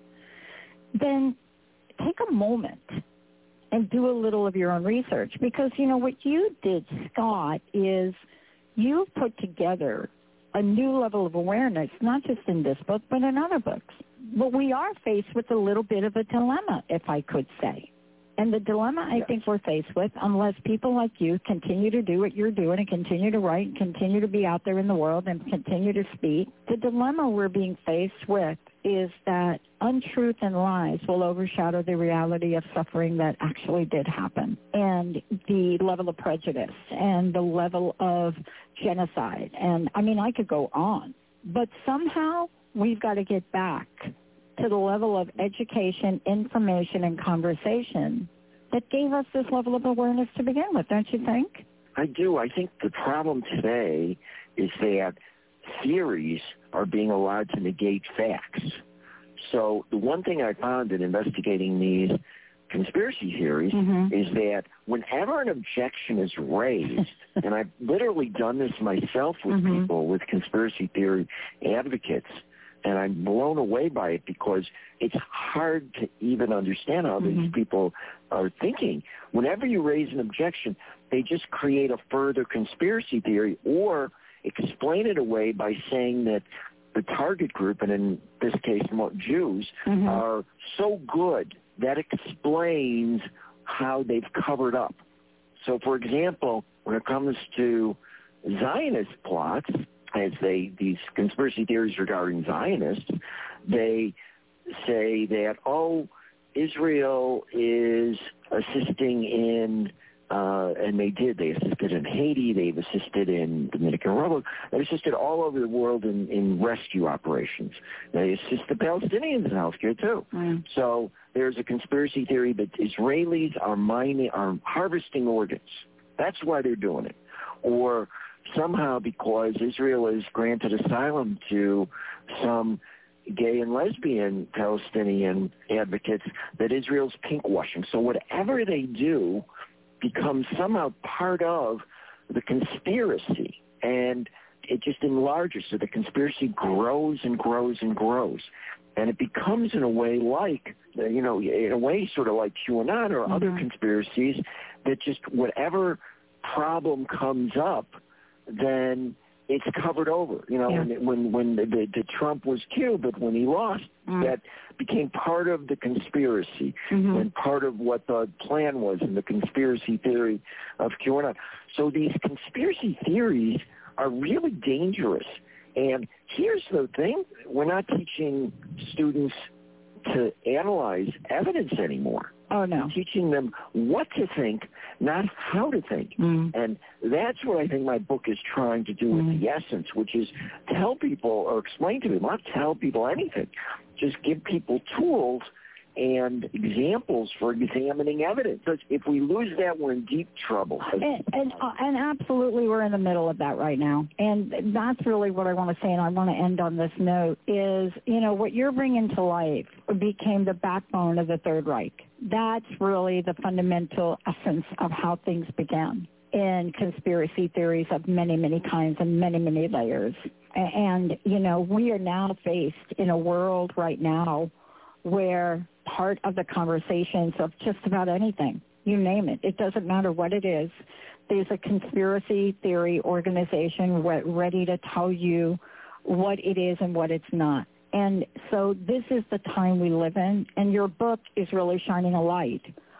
then take a moment and do a little of your own research. Because, you know, what you did, Scott, is you put together a new level of awareness, not just in this book, but in other books. But we are faced with a little bit of a dilemma, if I could say. And the dilemma I yes. think we're faced with, unless people like you continue to do what you're doing and continue to write and continue to be out there in the world and continue to speak, the dilemma we're being faced with is that untruth and lies will overshadow the reality of suffering that actually did happen, and the level of prejudice and the level of genocide. And, I mean, I could go on. But somehow we've got to get back to the level of education, information, and conversation that gave us this level of awareness to begin with, don't you think? I do. I think the problem today is that theories are being allowed to negate facts. So the one thing I found in investigating these conspiracy theories mm-hmm. is that whenever an objection is raised, and I've literally done this myself with mm-hmm. people, with conspiracy theory advocates, and I'm blown away by it because it's hard to even understand how mm-hmm. these people are thinking. Whenever you raise an objection, they just create a further conspiracy theory, or explain it away by saying that the target group, and in this case Jews, mm-hmm. are so good that explains how they've covered up. So, for example, when it comes to Zionist plots, as they these conspiracy theories regarding Zionists, they say that, oh, Israel is assisting in, uh, and they did, they assisted in Haiti, they've assisted in Dominican Republic, they've assisted all over the world in, in rescue operations. They assist the Palestinians in healthcare too. Mm. So there's a conspiracy theory that Israelis are mining, are harvesting organs. That's why they're doing it. Or somehow because Israel has granted asylum to some gay and lesbian Palestinian advocates, that Israel's pinkwashing. So whatever they do becomes somehow part of the conspiracy, and it just enlarges. So the conspiracy grows and grows and grows, and it becomes in a way like, you know, in a way sort of like QAnon or mm-hmm. other conspiracies, that just whatever problem comes up, then it's covered over. You know, yeah. when when, when the, the, the Trump was killed, but when he lost, mm. that became part of the conspiracy mm-hmm. and part of what the plan was in the conspiracy theory of QAnon. So these conspiracy theories are really dangerous. And here's the thing. We're not teaching students to analyze evidence anymore. Oh, no. We're teaching them what to think, not how to think. Mm. And that's what I think my book is trying to do mm. with the essence, which is tell people or explain to them, not tell people anything. Just give people tools and examples for examining evidence. If we lose that, we're in deep trouble. And, and, uh, and absolutely, we're in the middle of that right now. And that's really what I want to say, and I want to end on this note, is, you know, what you're bringing to life became the backbone of the Third Reich. That's really the fundamental essence of how things began in conspiracy theories of many, many kinds and many, many layers. And, you know, we are now faced in a world right now where part of the conversations of just about anything, you name it, it doesn't matter what it is, there's a conspiracy theory organization re- ready to tell you what it is and what it's not. And so this is the time we live in, and your book is really shining a light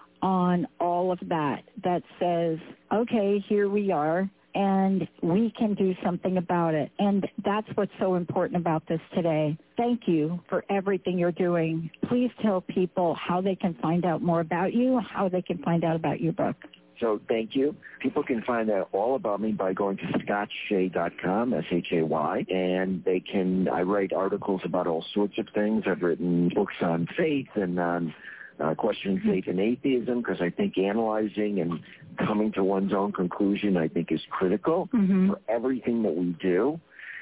on all of that, that says, okay, here we are, and we can do something about it. And that's what's so important about this today. Thank you for everything you're doing. Please tell people how they can find out more about you, how they can find out about your book. So thank you. People can find out all about me by going to scott shay dot com, S H A Y, and they can, I write articles about all sorts of things. I've written books on faith and on uh, questioning faith and atheism, because I think analyzing and coming to one's own conclusion, I think, is critical mm-hmm. for everything that we do.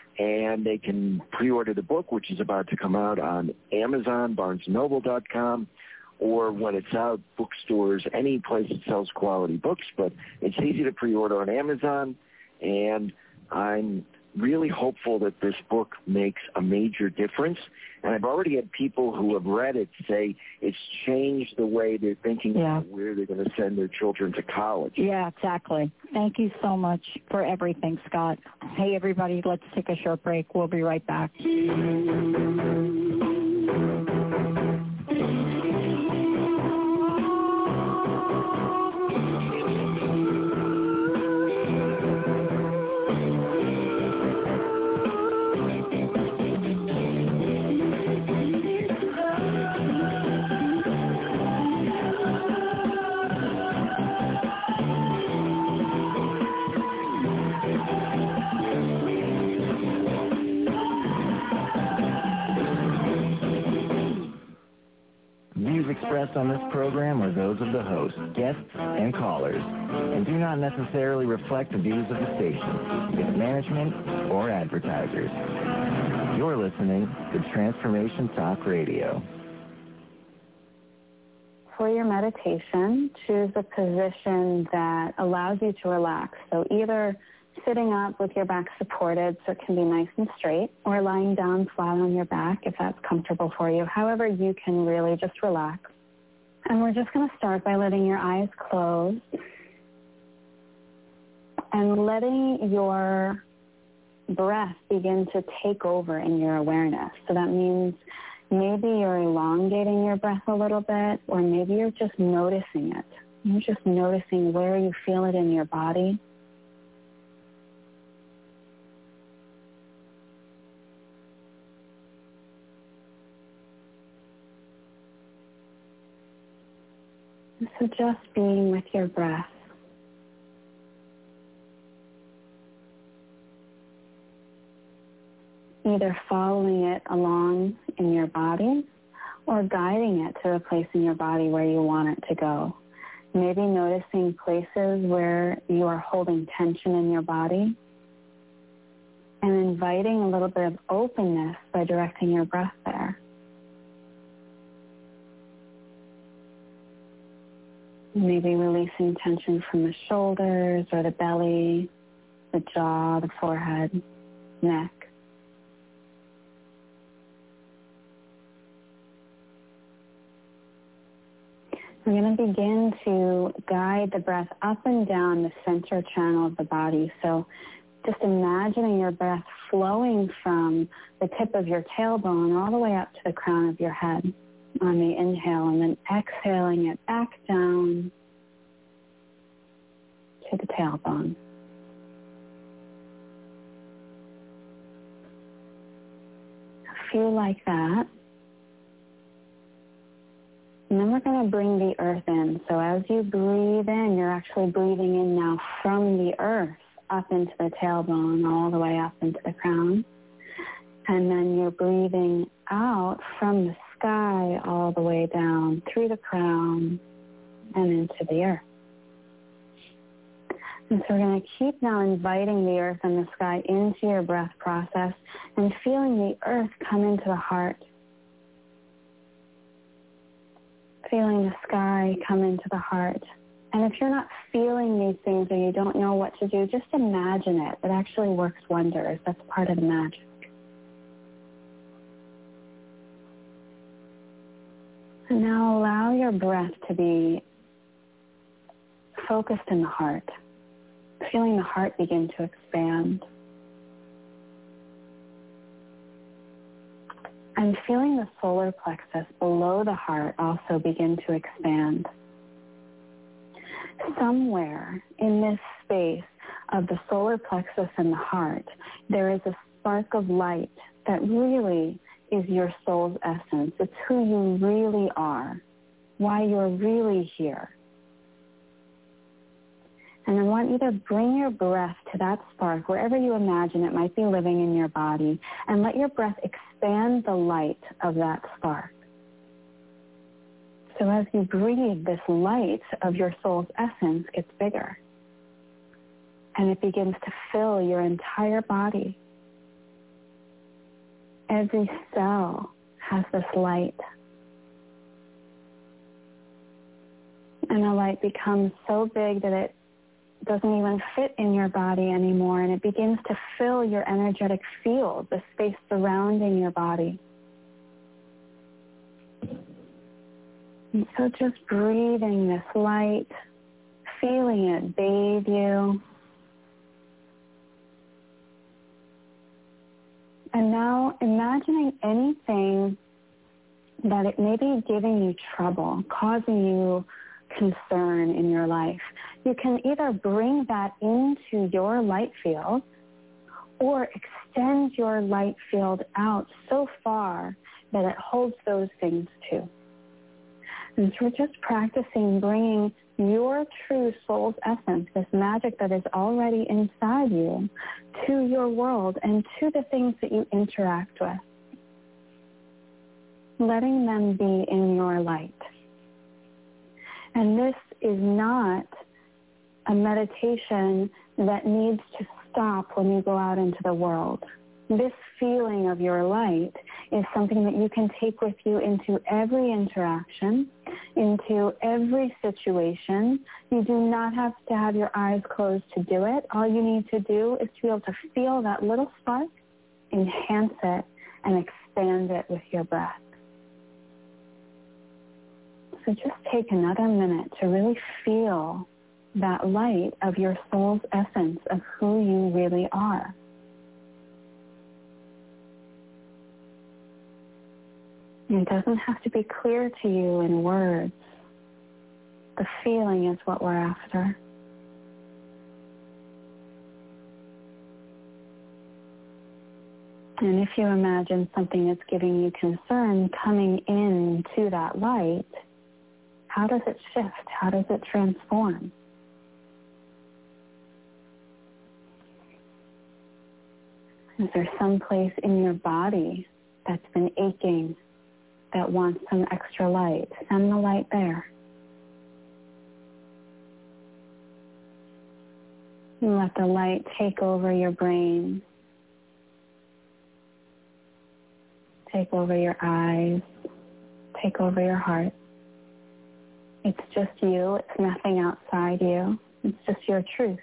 And they can pre-order the book, which is about to come out on Amazon, barnes noble dot com, or when it's out, bookstores, any place that sells quality books. But it's easy to pre-order on Amazon, and I'm really hopeful that this book makes a major difference. And I've already had people who have read it say it's changed the way they're thinking yeah. about where they're going to send their children to college. Yeah, exactly. Thank you so much for everything, Scott. Hey, everybody, let's take a short break. We'll be right back. Expressed on this program are those of the host, guests, and callers, and do not necessarily reflect the views of the station, its management, or advertisers. You're listening to Transformation Talk Radio. For your meditation, choose a position that allows you to relax. So either sitting up with your back supported so it can be nice and straight, or lying down flat on your back if that's comfortable for you. However, you can really just relax. And we're just going to start by letting your eyes close and letting your breath begin to take over in your awareness. So that means maybe you're elongating your breath a little bit, or maybe you're just noticing it. You're just noticing where you feel it in your body. And so just being with your breath. Either following it along in your body or guiding it to a place in your body where you want it to go. Maybe noticing places where you are holding tension in your body and inviting a little bit of openness by directing your breath there. Maybe releasing tension from the shoulders or the belly, the jaw, the forehead, neck. We're going to begin to guide the breath up and down the center channel of the body. So just imagining your breath flowing from the tip of your tailbone all the way up to the crown of your head on the inhale, and then exhaling it back down to the tailbone. Feel like that. And then we're going to bring the earth in. So as you breathe in, you're actually breathing in now from the earth up into the tailbone, all the way up into the crown. And then you're breathing out from the sky all the way down through the crown and into the earth. And so we're going to keep now inviting the earth and the sky into your breath process and feeling the earth come into the heart. Feeling the sky come into the heart. And if you're not feeling these things or you don't know what to do, just imagine it. It actually works wonders. That's part of the magic. And now allow your breath to be focused in the heart, feeling the heart begin to expand. And feeling the solar plexus below the heart also begin to expand. Somewhere in this space of the solar plexus and the heart, there is a spark of light that really is your soul's essence. It's who you really are, why you're really here. And I want you to bring your breath to that spark, wherever you imagine it might be living in your body, and let your breath expand the light of that spark. So as you breathe, this light of your soul's essence gets bigger. And it begins to fill your entire body. Every cell has this light. And the light becomes so big that it doesn't even fit in your body anymore, and it begins to fill your energetic field, the space surrounding your body. And so just breathing this light, feeling it bathe you. And now imagining anything that it may be giving you trouble, causing you concern in your life. You can either bring that into your light field or extend your light field out so far that it holds those things too. And so we're just practicing bringing your true soul's essence, this magic that is already inside you, to your world and to the things that you interact with. Letting them be in your light. And this is not a meditation that needs to stop when you go out into the world. This feeling of your light is something that you can take with you into every interaction, into every situation. You do not have to have your eyes closed to do it. All you need to do is to be able to feel that little spark, enhance it, and expand it with your breath. So just take another minute to really feel that light of your soul's essence of who you really are. It doesn't have to be clear to you in words. The feeling is what we're after. And if you imagine something that's giving you concern coming into that light, how does it shift? How does it transform? Is there some place in your body that's been aching, that wants some extra light? Send the light there. And let the light take over your brain, take over your eyes, take over your heart. It's just you. It's nothing outside you. It's just your truth.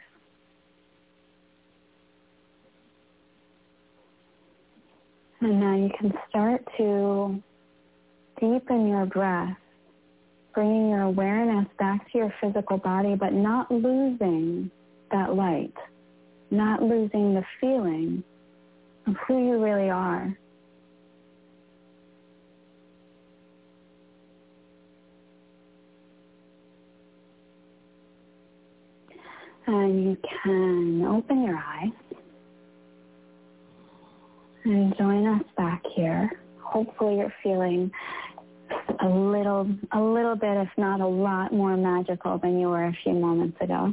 And now you can start to deepen your breath, bringing your awareness back to your physical body, but not losing that light, not losing the feeling of who you really are. And you can open your eyes and join us back here. Hopefully you're feeling a little, a little bit, if not a lot more magical than you were a few moments ago.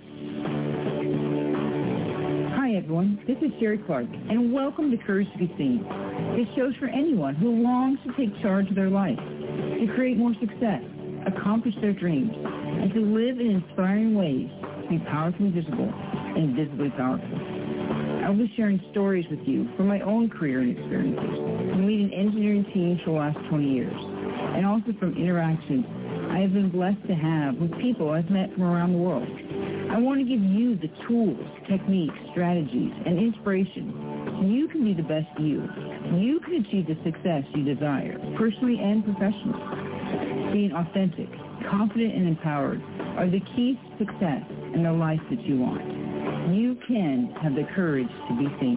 Hi everyone, this is Sherry Clark, and welcome to Courage to Be Seen. This show's for anyone who longs to take charge of their life, to create more success, accomplish their dreams, and to live in inspiring ways, to be powerfully visible and visibly powerful. I'll be sharing stories with you from my own career and experiences, from leading engineering teams for the last twenty years, and also from interactions I have been blessed to have with people I've met from around the world. I want to give you the tools, techniques, strategies, and inspiration so you can be the best you. You can achieve the success you desire, personally and professionally. Being authentic, confident, and empowered are the keys to success in the life that you want. You can have the courage to be seen.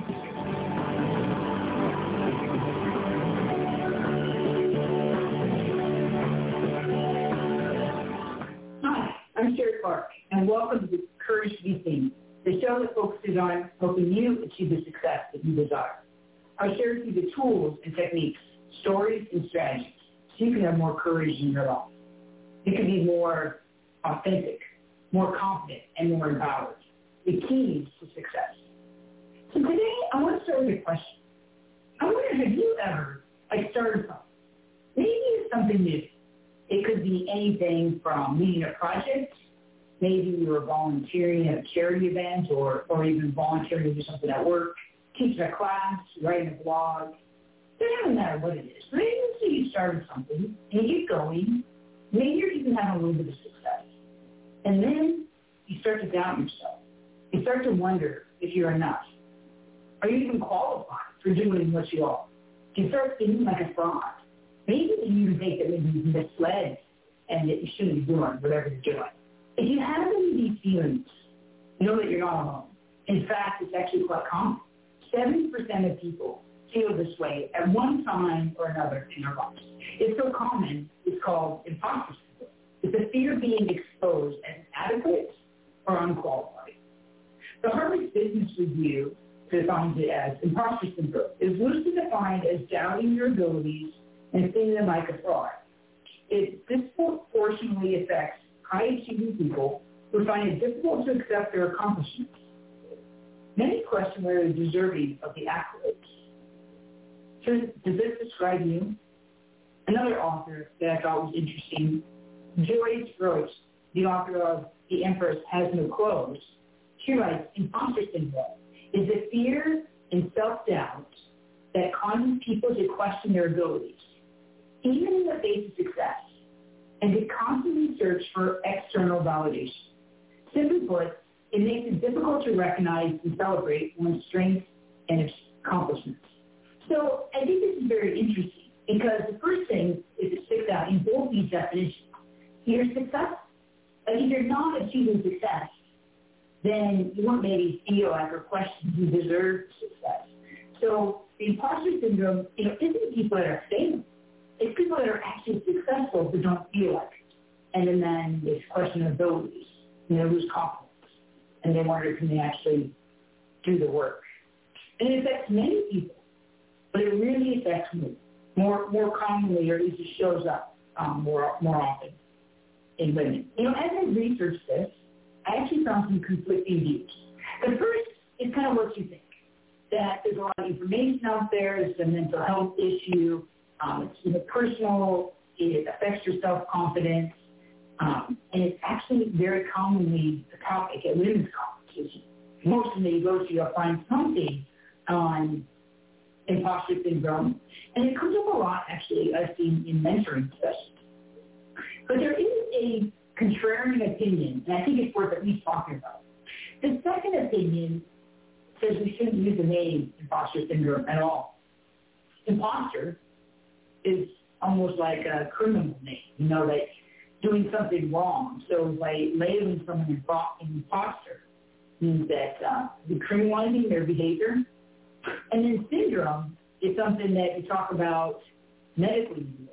Hi, I'm Sherry Clark, and welcome to Courage to Be Seen, the show that focuses on helping you achieve the success that you desire. I'll share with you the tools and techniques, stories and strategies, so you can have more courage in your life. You can be more authentic, more confident, and more empowered. The keys to success. So today, I want to start with a question. I wonder, have you ever like started something? Maybe it's something new. It could be anything from leading a project. Maybe you were volunteering at a charity event, or, or even volunteering to do something at work, teaching a class, writing a blog. It doesn't matter what it is. Maybe you started something and you get going. Maybe you're even having a little bit of success. And then you start to doubt yourself. You start to wonder if you're enough. Are you even qualified for doing what you are? You start feeling like a fraud. Maybe you even think that maybe you've misled and that you shouldn't be doing whatever you're doing. If you have any of these feelings, know that you're not alone. In fact, it's actually quite common. seventy percent of people feel this way at one time or another in their lives. It's so common, it's called imposter syndrome. It's the fear of being exposed as inadequate or unqualified. The Harvard Business Review defines it as imposter syndrome. It is loosely defined as doubting your abilities and seeing them like a fraud. It disproportionately affects high-achieving people who find it difficult to accept their accomplishments. Many question whether they're deserving of the accolades. So does this describe you? Another author that I thought was interesting, Joyce Roach, the author of The Empress Has No Clothes, she writes, imposter syndrome is the fear and self-doubt that causes people to question their abilities, even in the face of success, and to constantly search for external validation. Simply put, it makes it difficult to recognize and celebrate one's strengths and accomplishments. So I think this is very interesting because the first thing is it sticks out in both these definitions. You're successful. Like if you're not achieving success, then you won't maybe feel like or question you deserve success. So the imposter syndrome, you know, isn't people that are failing. it's people that are actually successful but don't feel like it. And then, then it's a question of abilities. And they lose confidence. And they wonder, can they actually do the work? And it affects many people, but it really affects me more more commonly, or at least it shows up um, more more often in women. You know, as I researched this, I actually found some conflicting views. The first is kind of what you think, that there's a lot of information out there, it's a mental health issue, um, it's you know, personal, it affects your self-confidence, um, and it's actually very commonly a topic at women's conferences. Most of them you go to, you'll find something on imposter syndrome, and it comes up a lot, actually, I've seen in mentoring sessions. But there is a contrarian opinion, and I think it's worth at least talking about. The second opinion says we shouldn't use the name imposter syndrome at all. Imposter is almost like a criminal name, you know, like doing something wrong. So by labeling someone an imposter means that uh, you're criminalizing their behavior. And then syndrome is something that you talk about medically related.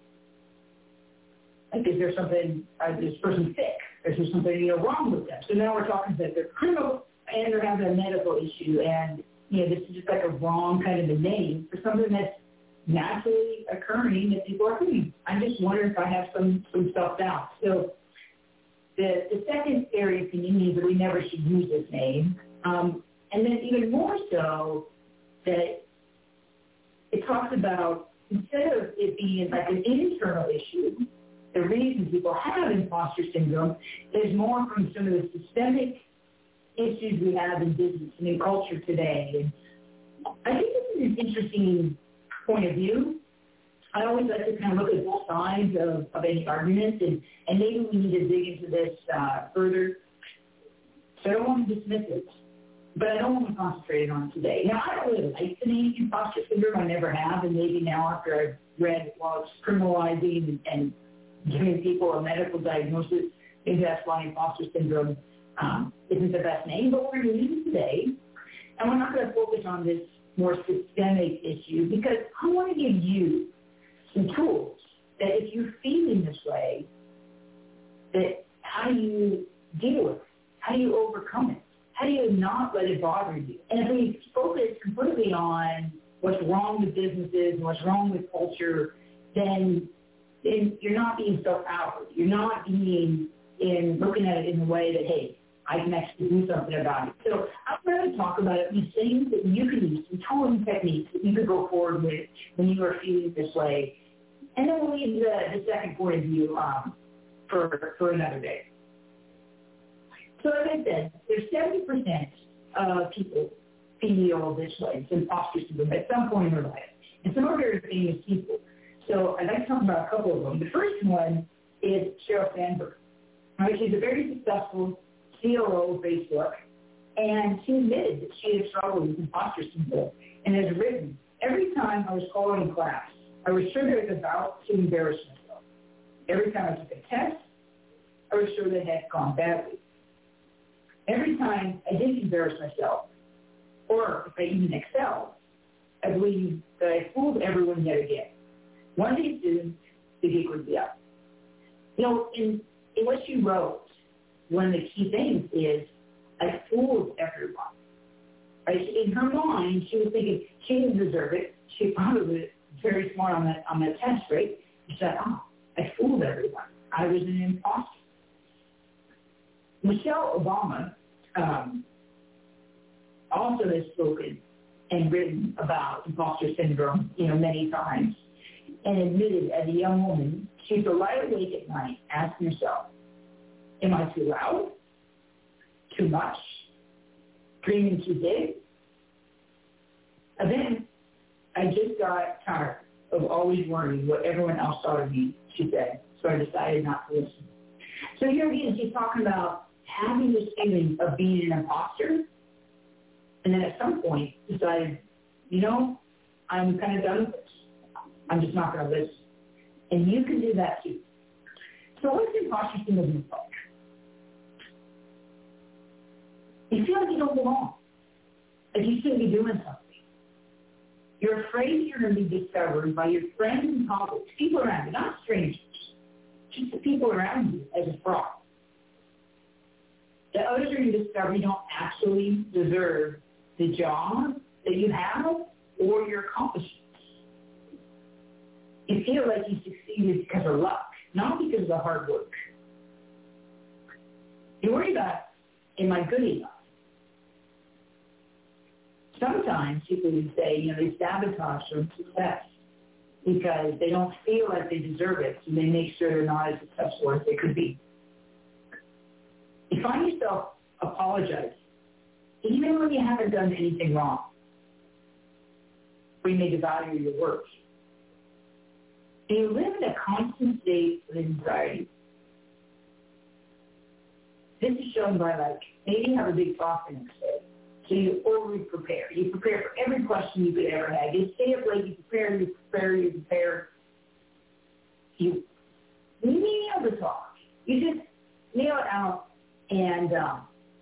Like, is there something, uh, is this person sick? Is there something, you know, wrong with them? So now we're talking that they're criminal and they're having a medical issue. And, you know, this is just like a wrong kind of a name for something that's naturally occurring that people are thinking. I just wonder if I have some, some self-doubt. So the, the second area opinion means that we never should use this name. Um, and then even more so, that it talks about, instead of it being like an internal issue, the reason people have imposter syndrome is more from some of the systemic issues we have in business and in culture today. And I think this is an interesting point of view. I always like to kind of look at both sides of, of any argument, and, and maybe we need to dig into this uh, further. So I don't want to dismiss it, but I don't want to concentrate on it today. Now, I don't really like the name imposter syndrome. I never have, and maybe now after I've read while it's criminalizing and, and giving people a medical diagnosis, maybe that's why imposter syndrome um, isn't the best name, but we're going to use it today. And we're not going to focus on this more systemic issue because I want to give you some tools that if you're feeling this way, that how do you deal with it? How do you overcome it? How do you not let it bother you? And if we focus completely on what's wrong with businesses and what's wrong with culture, then, then you're not being self-powered. You're not being in looking at it in the way that, hey, I can actually do something about it. So I'm going to talk about these things that you can use, some tools and techniques that you can go forward with when you are feeling this way. And then we'll leave the, the second point of view um, for, for another day. So as I said, there's seventy percent of people feel this way, it's imposter syndrome at some point in their life. And some are very famous people. So I'd like to talk about a couple of them. The first one is Sheryl Sandberg. Right, she's a very successful C O O of Facebook, and she admitted that she had struggled with imposter syndrome and has written, every time I was called in class, I was sure that I was about to embarrass myself. Every time I took a test, I was sure that it had gone badly. Every time I did embarrass myself, or if I even excelled, I believe that I fooled everyone yet again. One of these two, the gig would be up. You know, in, in what she wrote, one of the key things is, I fooled everyone. Right? In her mind, she was thinking she didn't deserve it. She probably was very smart on that on that test, right? She said, oh, I fooled everyone. I was an imposter. Michelle Obama um, also has spoken and written about imposter syndrome, you know, many times, and admitted as a young woman, she'd lie awake at night asking herself, am I too loud? Too much? Dreaming too big? And then I just got tired of always worrying what everyone else thought of me, she said, so I decided not to listen. So here again, she's talking about having this feeling of being an imposter, and then at some point decided, you know, I'm kind of done with this. I'm just not going to listen. And you can do that too. So what's imposter syndrome look like? You feel like you don't belong. Like you shouldn't be doing something. You're afraid you're going to be discovered by your friends and colleagues, people around you, not strangers, just the people around you as a fraud. That others are going to discover you don't actually deserve the job that you have or your accomplishments. You feel like you succeeded because of luck, not because of the hard work. You worry about, am I good enough? Sometimes people would say, you know, they sabotage their success because they don't feel like they deserve it, so they make sure they're not as successful as they could be. You find yourself apologizing, even when you haven't done anything wrong, or you may devalue your work. And you live in a constant state of anxiety. This is shown by, like, maybe you have a big talk the next day. So you over prepare. You prepare for every question you could ever have. You stay up late, you prepare, you prepare, you prepare. You, you nail the talk. You just nail it out, and um,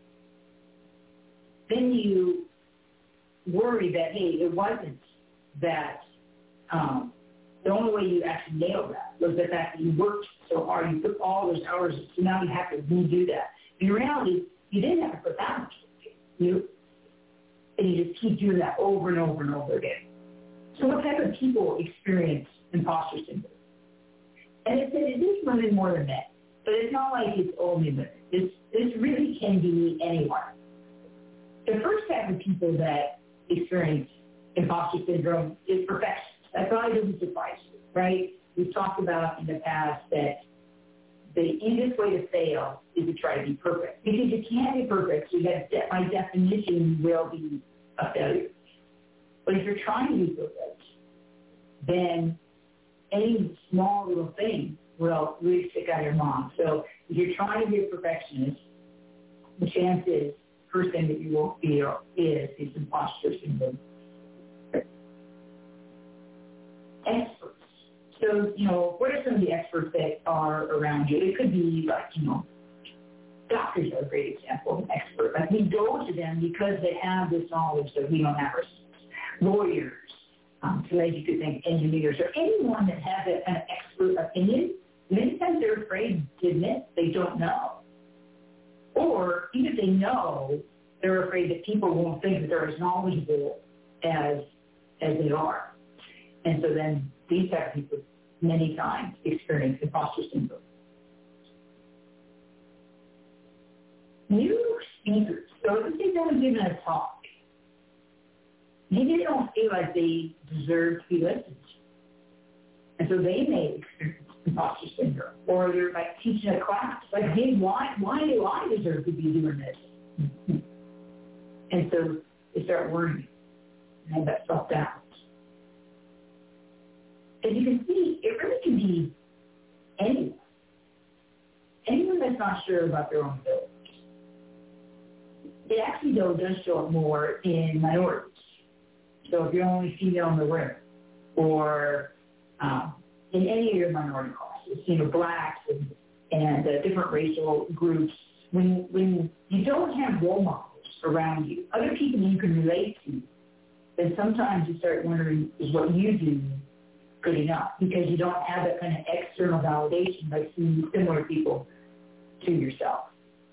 then you worry that, hey, it wasn't that um, the only way you actually nailed that was the fact that you worked so hard. You put all those hours, so now you have to redo that. In reality, you didn't have to put that much work in. You And you just keep doing that over and over and over again. So what type of people experience imposter syndrome? And it said it is women more than men, but it's not like it's only women. This, this really can be anyone. The first type of people that experience imposter syndrome is perfectionists. That probably doesn't surprise you, right? We've talked about in the past that the easiest way to fail is to try to be perfect. Because you can't be perfect, so that by definition you will be a failure. But if you're trying to be perfect, then any small little thing will really stick out of your mom. So if you're trying to be a perfectionist, the chance is, first thing that you will feel is, is imposter syndrome. Experts. So, you know, what are some of the experts that are around you? It could be like, you know, doctors are a great example of an expert. Like we go to them because they have this knowledge that we don't have ourselves. Lawyers, um, so as you could think, engineers, or anyone that has a, an expert opinion, many times they're afraid to admit they don't know. Or even if they know, they're afraid that people won't think that they're as knowledgeable as as they are. And so then these type of people many times experience imposter syndrome. New speakers. So let's say they're giving a talk. Maybe they don't feel like they deserve to be listened to. And so they may experience imposter syndrome. Or they're like teaching a class. Like, hey, why, why do I deserve to be doing this? And so they start worrying and have that self-doubt. As you can see, it really can be anyone. Anyone that's not sure about their own abilities. It actually, though, does show up more in minorities. So if you're only female in the room, or um, in any of your minority classes, you know, blacks and, and uh, different racial groups, when when you don't have role models around you, other people you can relate to, then sometimes you start wondering, is what you do good enough? Because you don't have that kind of external validation by seeing similar people to yourself.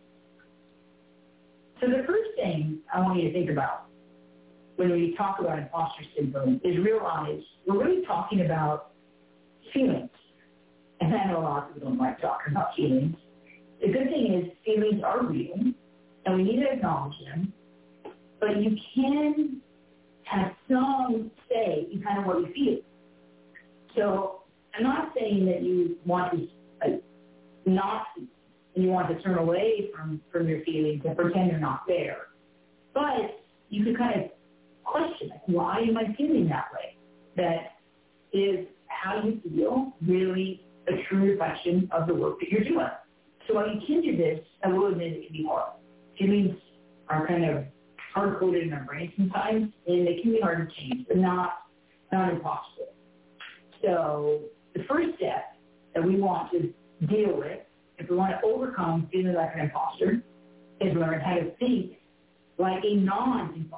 So the first thing I want you to think about when we talk about imposter syndrome is realize we're really talking about feelings. And I know a lot of people don't like talking about feelings. The good thing is feelings are real, and we need to acknowledge them, but you can have some say in kind of what you feel. So I'm not saying that you want to uh, not and you want to turn away from, from your feelings and pretend they're not there. But you can kind of question, like, why am I feeling that way? That is how you feel really a true reflection of the work that you're doing. So while you can do this, I will admit it can be hard. Feelings are kind of hard-coded in our brain sometimes, and they can be hard to change, but not, not impossible. So the first step that we want to deal with, if we want to overcome feeling like an imposter, is learn how to think like a non-imposter.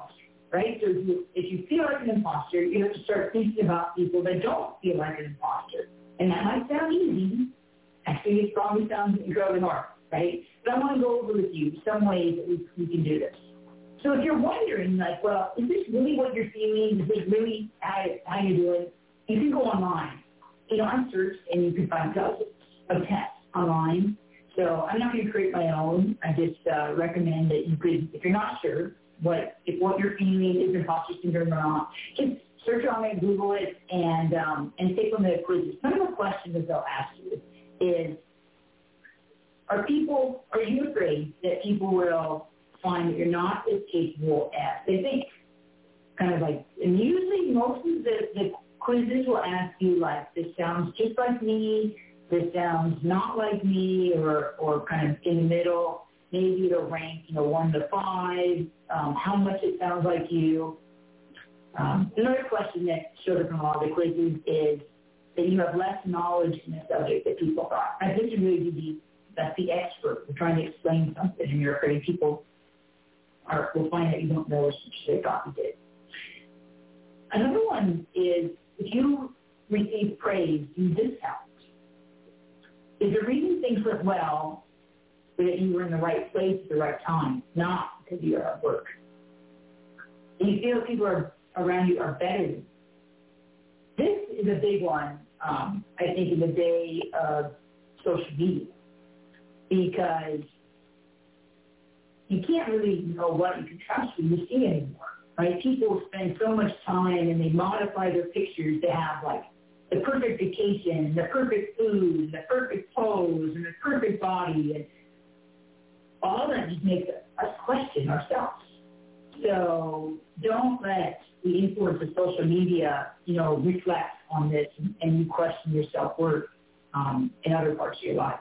right? So if you, if you feel like an imposter, you have to start thinking about people that don't feel like an imposter. And that might sound easy. Actually, it probably sounds incredibly hard, right? But I want to go over with you some ways that we, we can do this. So if you're wondering, like, well, is this really what you're feeling? Is this really how, how you're doing? You can go online. You know, I'm searched, and you can find dozens of tests online. So I'm not going to create my own. I just uh, recommend that you could, if you're not sure what if what you're feeling is imposter syndrome or not, just search on it, Google it, and um, and take one of the quizzes. Some of the questions that they'll ask you is, are people, are you afraid that people will find that you're not as capable as they think? Kind of like, and usually most of the, the quizzes will ask you, like, this sounds just like me, this sounds not like me, or, or kind of in the middle. Maybe it'll rank, you know, one to five, um, how much it sounds like you. Um, another question that showed up from all the quizzes is that you have less knowledge in the subject that people thought. I think you really be that's the expert. You're trying to explain something, and you're afraid people are will find that you don't know as much as they thought you did. Another one is if you receive praise, you discount. Is the reason things went well that you were in the right place at the right time, not because you are at work? And you feel people are around you are better than you. This is a big one, um, I think, in the day of social media, because you can't really know what you can trust when you see anymore, right? People spend so much time and they modify their pictures to have, like, the perfect vacation, the perfect food, the perfect pose, and the perfect body, and all that just makes us question ourselves. So don't let the influence of social media, you know, reflect on this and, and you question your self-worth um, in other parts of your life.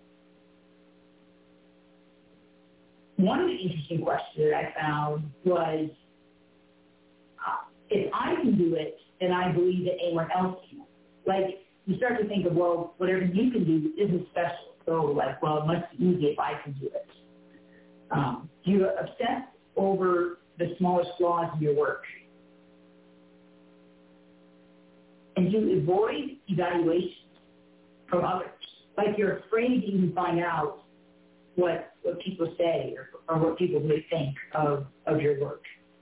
One of the interesting questions that I found was, uh, if I can do it, then I believe that anyone else can. Like, you start to think of, well, whatever you can do isn't special. So, like, well, it must be easy if I can do it. Um, do you obsess over the smallest flaws in your work? And you avoid evaluations from others. Like, you're afraid to even find out what what people say or, or what people may think of, of your work.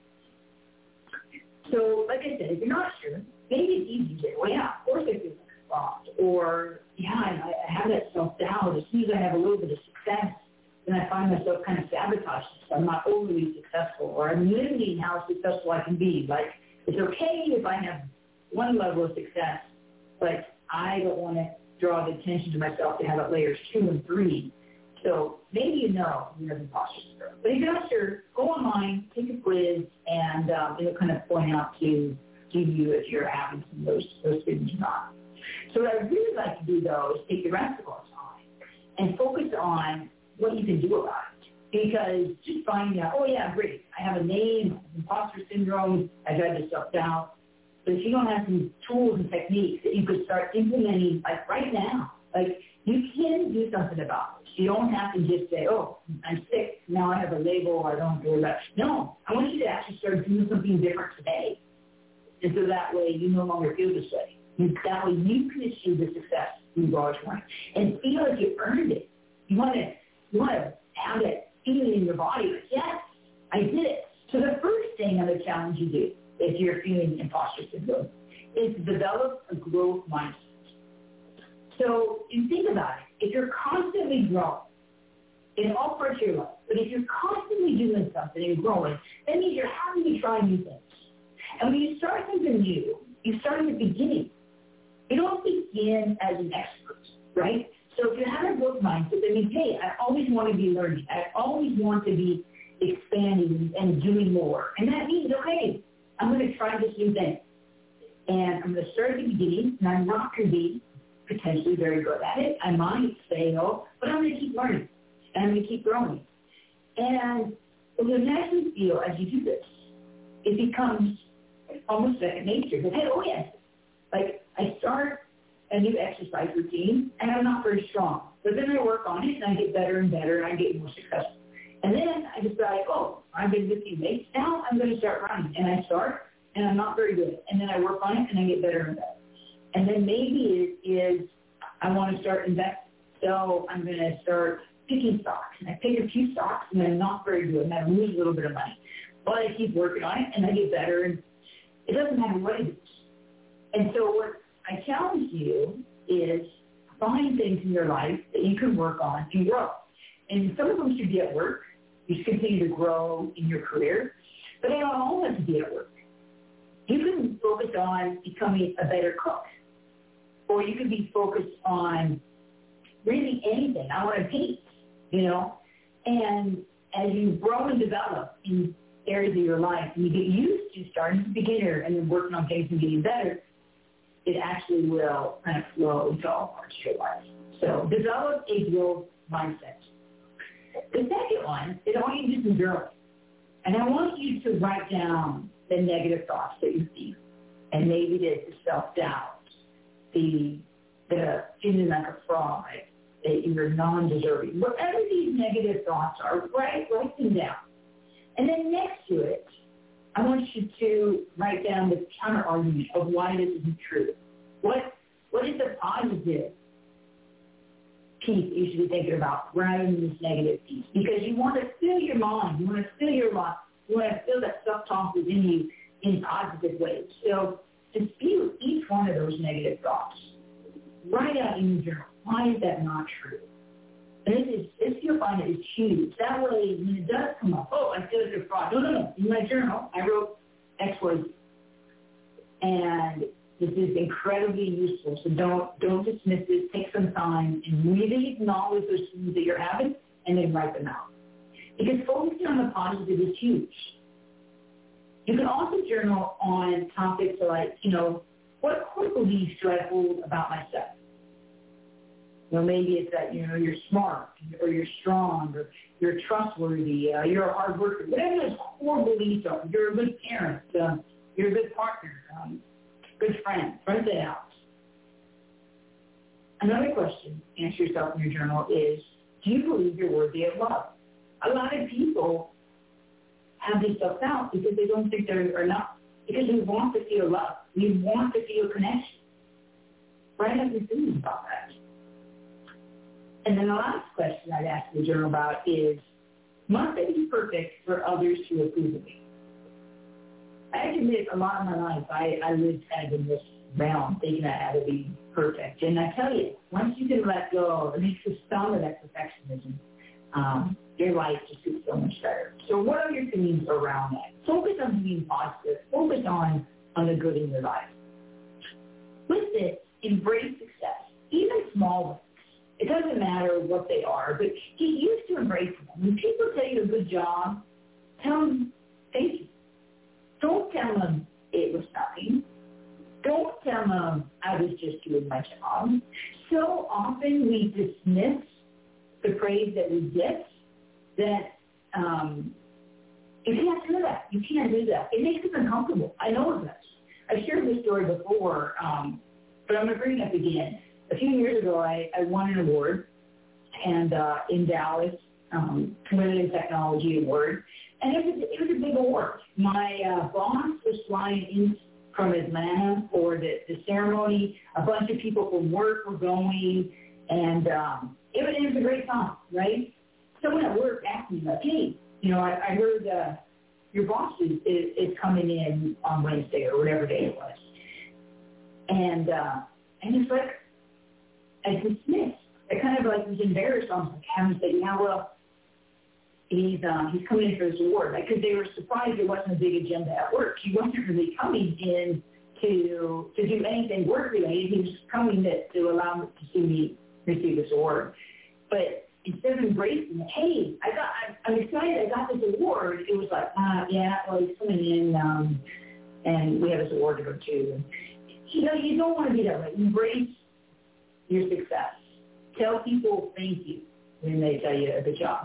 So, like I said, if you're not sure, maybe it's easy to say, well, yeah, of course I feel like a fraud. Or, yeah, I, I have that self-doubt. As soon as I have a little bit of success, then I find myself kind of sabotaging. So I'm not overly successful, or I'm limiting how successful I can be. Like, it's okay if I have one level of success, but I don't want to draw the attention to myself to have it layers two and three. So maybe you know you have imposter syndrome. But if you're not sure, go online, take a quiz, and um, it'll kind of point out to, to you if you're having some of those, those things or not. So what I'd really like to do, though, is take the rest of our time and focus on what you can do about it. Because just finding out, oh, yeah, great, I have a name, imposter syndrome, I've had this self-doubt. But if you don't have some tools and techniques that you could start implementing, like right now, like you can do something about it. You don't have to just say, oh, I'm sick, now I have a label, I don't do that. No, I want you to actually start doing something different today. And so that way you no longer feel this way. You, that way you can achieve the success you've always wanted and feel like you earned it. You want to, you want to have that feeling in your body, like, yes, I did it. So the first thing on the challenge you do, if you're feeling imposter syndrome, is develop a growth mindset. So you think about it. If you're constantly growing in all parts of your life, but if you're constantly doing something and growing, that means you're having to try new things. And when you start something new, you start at the beginning. You don't begin as an expert, right? So if you have a growth mindset, that means, hey, I always want to be learning. I always want to be expanding and doing more. And that means, okay, I'm going to try this new thing. And I'm going to start at the beginning, and I'm not going to be potentially very good at it. I might fail, but I'm going to keep learning, and I'm going to keep growing. And what you naturally feel as you do this, it becomes almost second nature. But hey, oh yes, like I start a new exercise routine, and I'm not very strong. But then I work on it, and I get better and better, and I get more successful. And then I decided, oh, I've been lifting weights. Now I'm going to start running. And I start, and I'm not very good. And then I work on it, and I get better and better. And then maybe it is I want to start investing. So I'm going to start picking stocks. And I pick a few stocks, and I'm not very good, and I lose a little bit of money. But I keep working on it, and I get better. And it doesn't matter what it is. And so what I challenge you is find things in your life that you can work on and grow. And some of them should be at work. You should continue to grow in your career. But they don't all have to be at work. You can focus on becoming a better cook. Or you could be focused on really anything. I want to paint, you know. And as you grow and develop in areas of your life, and you get used to starting as a beginner and then working on things and getting better, it actually will kind of flow into all parts of your life. So develop a growth mindset. The second one is I want you to do some journaling. And I want you to write down the negative thoughts that you see. And maybe the self-doubt, the, the feeling like a fraud, that you're non-deserving. Whatever these negative thoughts are, write, write them down. And then next to it, I want you to write down the counter-argument of why this isn't true. What What is the positive piece you should be thinking about rather than this negative piece? Because you want to fill your mind. You want to fill your life. You want to fill that self-talk within you in positive ways. So dispute each one of those negative thoughts. Write out in your journal, why is that not true? And this is, this you'll find it is huge. That way, when it does come up, oh, I feel like a fraud. No, no, no. In my journal, I wrote X, Y, Z. And this is incredibly useful. So don't don't dismiss this. Take some time and really acknowledge those things that you're having and then write them out. Because focusing on the positive is huge. You can also journal on topics like, you know, what core beliefs do I hold about myself? You know, maybe it's that, you know, you're smart or you're strong or you're trustworthy, uh, you're a hard worker. Whatever those core beliefs are, you're a good parent, uh, you're a good partner, um, good friend. Write that out. Another question to answer yourself in your journal is, do you believe you're worthy of love? A lot of people have these stuff out because they don't think they're enough. Because we want to feel love. We want to feel connection. Write out your feelings about that. And then the last question I'd ask the journal about is, must I be perfect for others to approve of me? I have to admit, a lot of my life, I, I lived kind of in this realm, thinking I had to be perfect. And I tell you, once you can let go, at least with some of that perfectionism, um, your life just gets so much better. So what are your feelings around that? Focus on being positive. Focus on, on the good in your life. With this, embrace success, even small ones. It doesn't matter what they are, but get used to embracing them. When people tell you a good job, tell them thank you. Don't tell them it was nothing. Don't tell them I was just doing my job. So often we dismiss the praise that we get that um, you can't do that. You can't do that. It makes us uncomfortable. I know it does. I've shared this story before, um, but I'm going to bring it up again. A few years ago, I, I won an award and uh, in Dallas, um, Women in Technology Award, and it was, it was a big award. My uh, boss was flying in from Atlanta for the, the ceremony. A bunch of people from work were going, and um, it, was, it was a great time, right? Someone at work asked me, like, hey, you know, I, I heard uh, your boss is, is, is coming in on Wednesday or whatever day it was. And, uh, and it's like, I dismissed. I kind of like was embarrassed. I was like, having to say, yeah, well, he's um, he's coming in for this award. Like, because they were surprised there wasn't a big agenda at work. He wasn't really coming in to to do anything work related. He was coming to, to allow me to see me receive this award. But instead of embracing it, hey, I got, I'm, I'm excited. I got this award. It was like, ah, uh, yeah, well, he's coming in, um, and we have this award to go to. And, you know, you don't want to be that way. Embrace your success. Tell people thank you when they tell you a good job.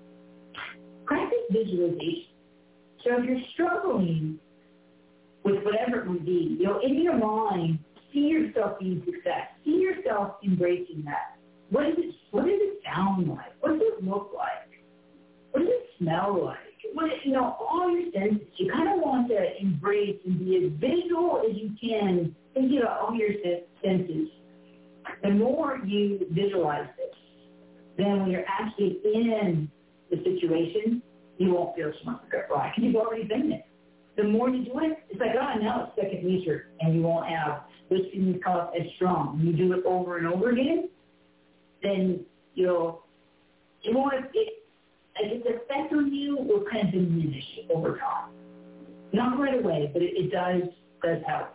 Practice visualization. So if you're struggling with whatever it would be, you know, in your mind, see yourself being success. See yourself embracing that. What does it, what does it sound like? What does it look like? What does it smell like? What, you know, all your senses. You kind of want to embrace and be as visual as you can, thinking about all your senses. The more you visualize this, then when you're actually in the situation, you won't feel so much regret because you've already been there. The more you do it, it's like, oh, now it's second nature, and you won't have those feelings come up as strong. When you do it over and over again, then you'll, it won't, it, like its effect on you will kind of diminish over time. Not right away, but it, it does, does help.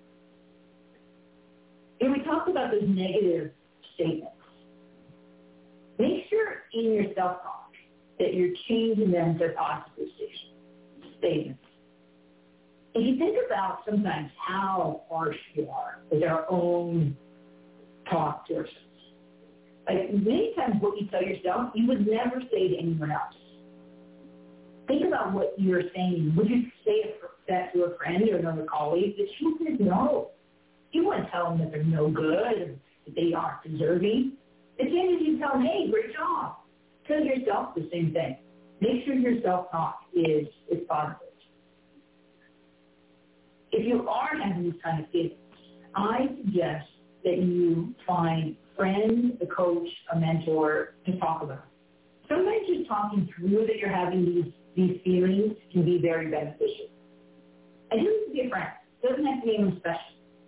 When we talk about those negative statements, make sure in your self-talk that you're changing them to positive statements. If you think about sometimes how harsh we are with our own talk to ourselves, like many times what you tell yourself, you would never say to anyone else. Think about what you're saying. Would you say that to a friend or another colleague? The truth is no. You wouldn't tell them that they're no good, that they aren't deserving. The same as you tell them, hey, great job. Tell yourself the same thing. Make sure your self-talk is, is positive. If you are having these kind of feelings, I suggest that you find a friend, a coach, a mentor to talk about. Sometimes just talking through that you're having these, these feelings can be very beneficial. And it doesn't have to be a friend. It doesn't have to be anyone special.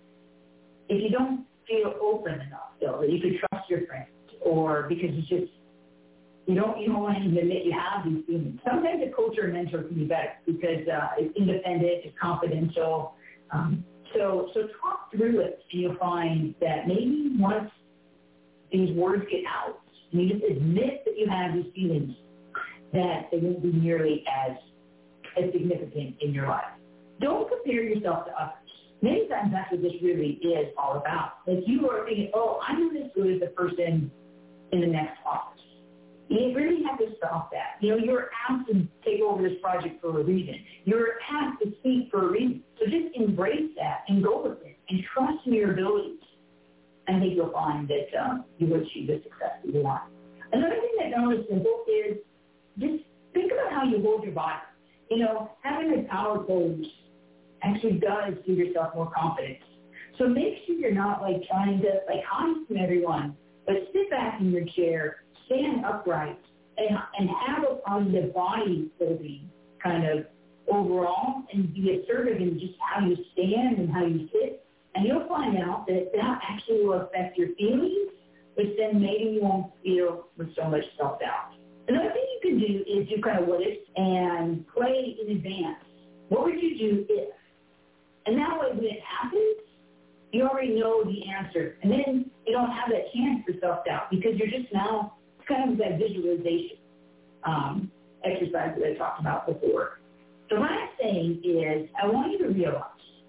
If you don't feel open enough, though, that you could trust your friend, or because it's just, you don't, you don't want to even admit you have these feelings. Sometimes a coach or a mentor can be better because uh, it's independent, it's confidential. Um, so, so talk through it, and you'll find that maybe once these words get out, and you just admit that you have these feelings, that they won't be nearly as, as significant in your life. Don't compare yourself to others. Many times that's what this really is all about. Like you are thinking, oh, I'm not as good as the person in the next office. You really have to stop that. You know, you're asked to take over this project for a reason. You're asked to speak for a reason. So just embrace that and go with it and trust in your abilities. I think you'll find that um, you will achieve the success that you want. Another thing that's not as simple is just think about how you hold your body. You know, having a power pose actually does give yourself more confidence. So make sure you're not like trying to like hide from everyone, but sit back in your chair, stand upright, and, and have a positive body building kind of overall, and be assertive in just how you stand and how you sit. And you'll find out that that actually will affect your feelings, which then maybe you won't feel with so much self-doubt. Another thing you can do is do kind of what if and play in advance. What would you do if? And that way when it happens, you already know the answer. And then you don't have that chance for self-doubt because you're just now, it's kind of that visualization um, exercise that I talked about before. The last thing is I want you to realize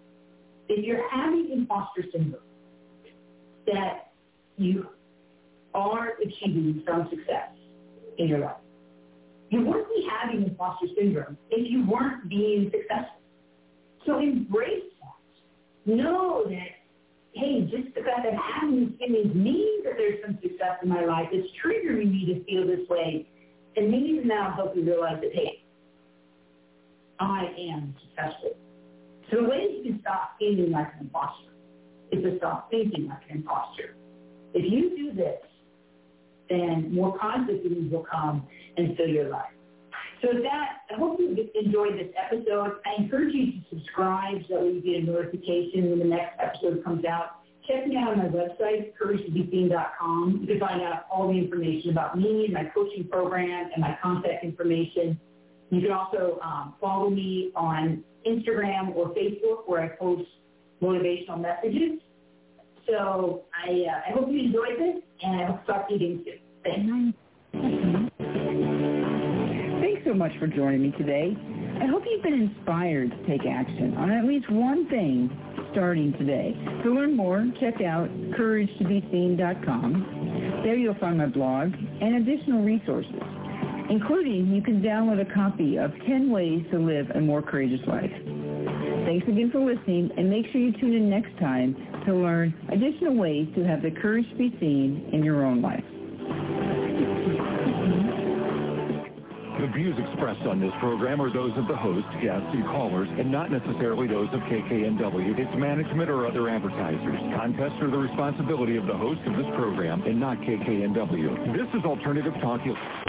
if you're having imposter syndrome, that you are achieving some success in your life. You wouldn't be having imposter syndrome if you weren't being successful. So embrace that. Know that, hey, just the fact that I'm having these feelings means that there's some success in my life. It's triggering me to feel this way. And maybe now help you realize that, hey, I am successful. So the way you can stop feeling like an imposter is to stop thinking like an imposter. If you do this, then more positive things will come and fill your life. So with that, I hope you enjoyed this episode. I encourage you to subscribe so that you get a notification when the next episode comes out. Check me out on my website, courage to be seen dot com. You can find out all the information about me, my coaching program, and my contact information. You can also um, follow me on Instagram or Facebook where I post motivational messages. So I, uh, I hope you enjoyed this, and I hope to talk to you again soon. Thanks. Thanks so much for joining me today. I hope you've been inspired to take action on at least one thing starting today. To learn more, check out courage to be seen dot com. There you'll find my blog and additional resources, including you can download a copy of ten ways to live a more courageous life. Thanks again for listening, and make sure you tune in next time to learn additional ways to have the courage to be seen in your own life. The The views expressed on this program are those of the host, guests, and callers, and not necessarily those of K K N W, its management, or other advertisers. Contests are the responsibility of the host of this program and not K K N W. This is Alternative Talk.